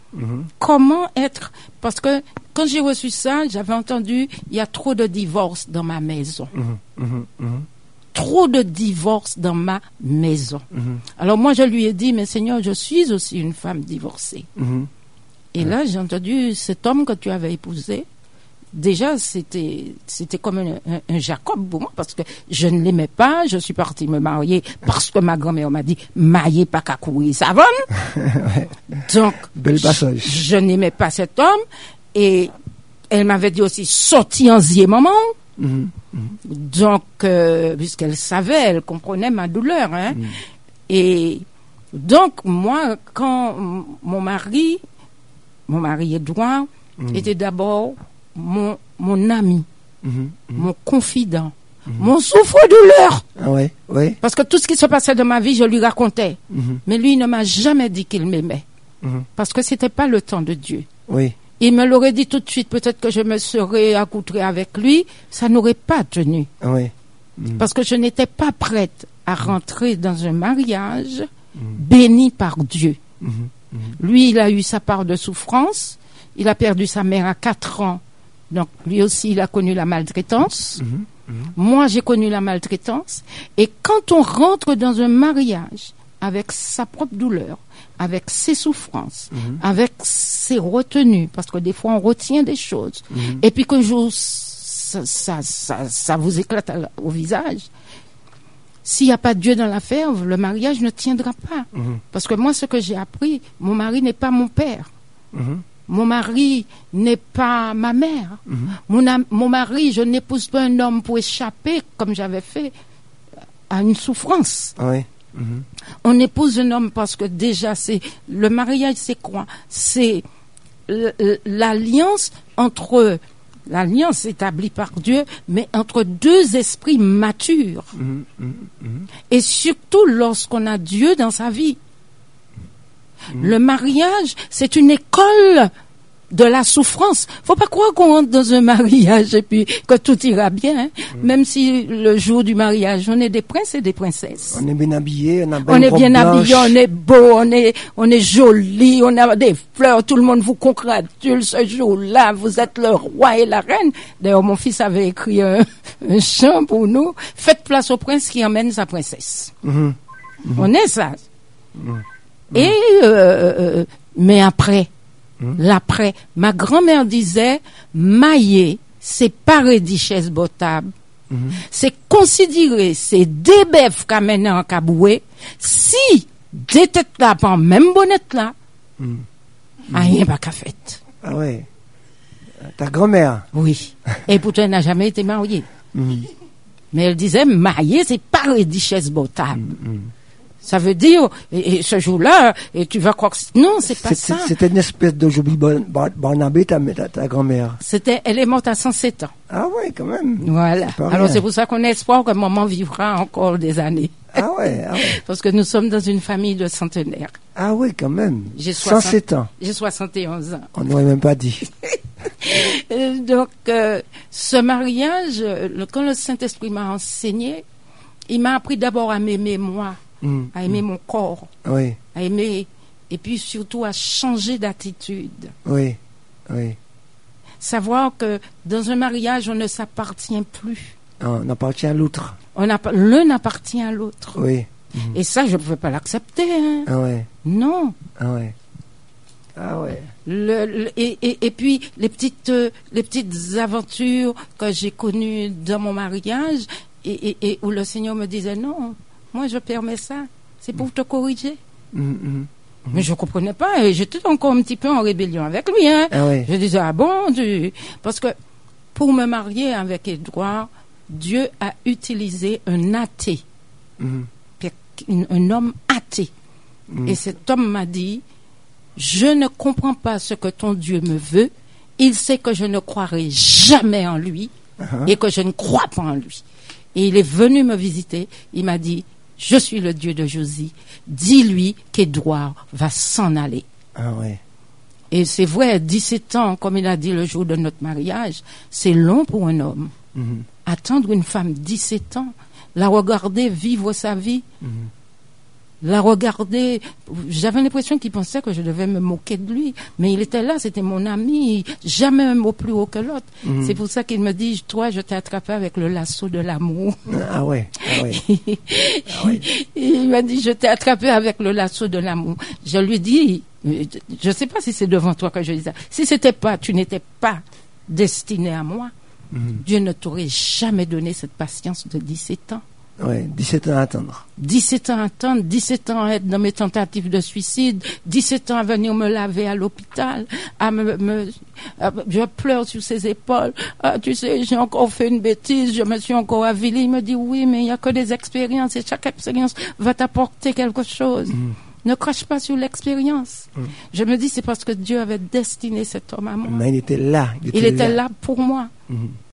Comment être... Parce que quand j'ai reçu ça, j'avais entendu, il y a trop de divorces dans ma maison. Trop de divorces dans ma maison. Alors moi, je lui ai dit, mais Seigneur, je suis aussi une femme divorcée. Et là, j'ai entendu cet homme que tu avais épousé. Déjà, c'était comme un Jacob pour moi, parce que je ne l'aimais pas. Je suis partie me marier parce que ma grand-mère m'a dit, mariez pas qu'à courir savonne. Donc, Bel passage. je n'aimais pas cet homme. Et elle m'avait dit aussi, sortis en zier maman. Donc, puisqu'elle savait, elle comprenait ma douleur. Hein. Et donc, moi, quand mon mari Édouard, était d'abord mon ami, mon confident, mon souffre-douleur. Ah ouais, ouais. Parce que tout ce qui se passait dans ma vie, je lui racontais. Mais lui, il ne m'a jamais dit qu'il m'aimait. Parce que c'était pas le temps de Dieu. Oui. Il me l'aurait dit tout de suite, peut-être que je me serais accoutrée avec lui, ça n'aurait pas tenu. Ah ouais. Parce que je n'étais pas prête à rentrer dans un mariage béni par Dieu. Lui, il a eu sa part de souffrance. Il a perdu sa mère à 4 ans. Donc, lui aussi, il a connu la maltraitance. Moi, j'ai connu la maltraitance. Et quand on rentre dans un mariage avec sa propre douleur, avec ses souffrances, avec ses retenues, parce que des fois, on retient des choses. Et puis qu'un jour, ça vous éclate au visage. S'il n'y a pas Dieu dans l'affaire, le mariage ne tiendra pas. Parce que moi, ce que j'ai appris, mon mari n'est pas mon père. Mon mari n'est pas ma mère. Mon mari, je n'épouse pas un homme pour échapper, comme j'avais fait, à une souffrance. Oui. On épouse un homme parce que déjà, le mariage, c'est quoi? C'est l'alliance établie par Dieu, mais entre deux esprits matures. Et surtout lorsqu'on a Dieu dans sa vie. Le mariage, c'est une école de la souffrance. Faut pas croire qu'on rentre dans un mariage et puis que tout ira bien. Hein. Même si le jour du mariage, on est des princes et des princesses. On est bien habillés, on est bien habillés, on est beau, on est joli, on a des fleurs, tout le monde vous congratule ce jour-là, vous êtes le roi et la reine. D'ailleurs, mon fils avait écrit un chant pour nous. Faites place au prince qui emmène sa princesse. On est ça. Et mais après, l'après, ma grand-mère disait, mailler, c'est pas richesse botable, c'est considérer, c'est des bœufs qu'a mené en caboué, si des têtes là, pas même bonnette là, rien pas qu'à fait. Ah ouais. Ta grand-mère? Oui. Et pourtant, elle n'a jamais été mariée. Mais elle disait, mailler, c'est pas richesse botable. Ça veut dire, et ce jour-là, et tu vas croire que... Non, c'est pas ça. C'était une espèce de Joby Barnabé, ta grand-mère. Elle est morte à 107 ans. Ah ouais, quand même. Voilà. Alors c'est pour ça qu'on a espoir que maman vivra encore des années. Ah ouais. Parce que nous sommes dans une famille de centenaires. Ah oui, quand même. J'ai 107 ans. J'ai 71 ans. On n'aurait même pas dit. Donc, ce mariage, quand le Saint-Esprit m'a enseigné, il m'a appris d'abord à m'aimer moi. À aimer mon corps, oui. À aimer, et puis surtout à changer d'attitude. Oui. Savoir que dans un mariage, on ne s'appartient plus. On appartient à l'autre. L'un appartient à l'autre. Oui. Et ça, je ne pouvais pas l'accepter. Hein. Ah ouais. Non. Ah ouais. Ah ouais. Et puis les petites aventures que j'ai connues dans mon mariage et où le Seigneur me disait non. Moi, je permets ça. C'est pour te corriger. Mais je ne comprenais pas. Et j'étais encore un petit peu en rébellion avec lui. Hein. Ah ouais. Je disais, ah bon? Parce que pour me marier avec Édouard, Dieu a utilisé un athée. Un homme athée. Et cet homme m'a dit, je ne comprends pas ce que ton Dieu me veut. Il sait que je ne croirai jamais en lui et que je ne crois pas en lui. Et il est venu me visiter. Il m'a dit, je suis le Dieu de Josie. Dis-lui qu'Édouard va s'en aller. Ah ouais. Et c'est vrai, 17 ans, comme il a dit le jour de notre mariage, c'est long pour un homme. Attendre une femme 17 ans, la regarder vivre sa vie, l'a regardé. J'avais l'impression qu'il pensait que je devais me moquer de lui. Mais il était là, c'était mon ami. Jamais un mot plus haut que l'autre. C'est pour ça qu'il me dit, toi, je t'ai attrapé avec le lasso de l'amour. Ah ouais. Il m'a dit, je t'ai attrapé avec le lasso de l'amour. Je lui dis, je sais pas si c'est devant toi que je dis ça. Si tu n'étais pas destiné à moi, Dieu ne t'aurait jamais donné cette patience de 17 ans. Ouais, 17 ans à attendre. 17 ans à attendre, 17 ans à être dans mes tentatives de suicide, 17 ans à venir me laver à l'hôpital, je pleure sur ses épaules. Ah, tu sais, j'ai encore fait une bêtise, je me suis encore avilé. Il me dit, oui, mais il n'y a que des expériences et chaque expérience va t'apporter quelque chose. Ne crache pas sur l'expérience. Je me dis, c'est parce que Dieu avait destiné cet homme à moi. Mais il était là. Il était là pour moi.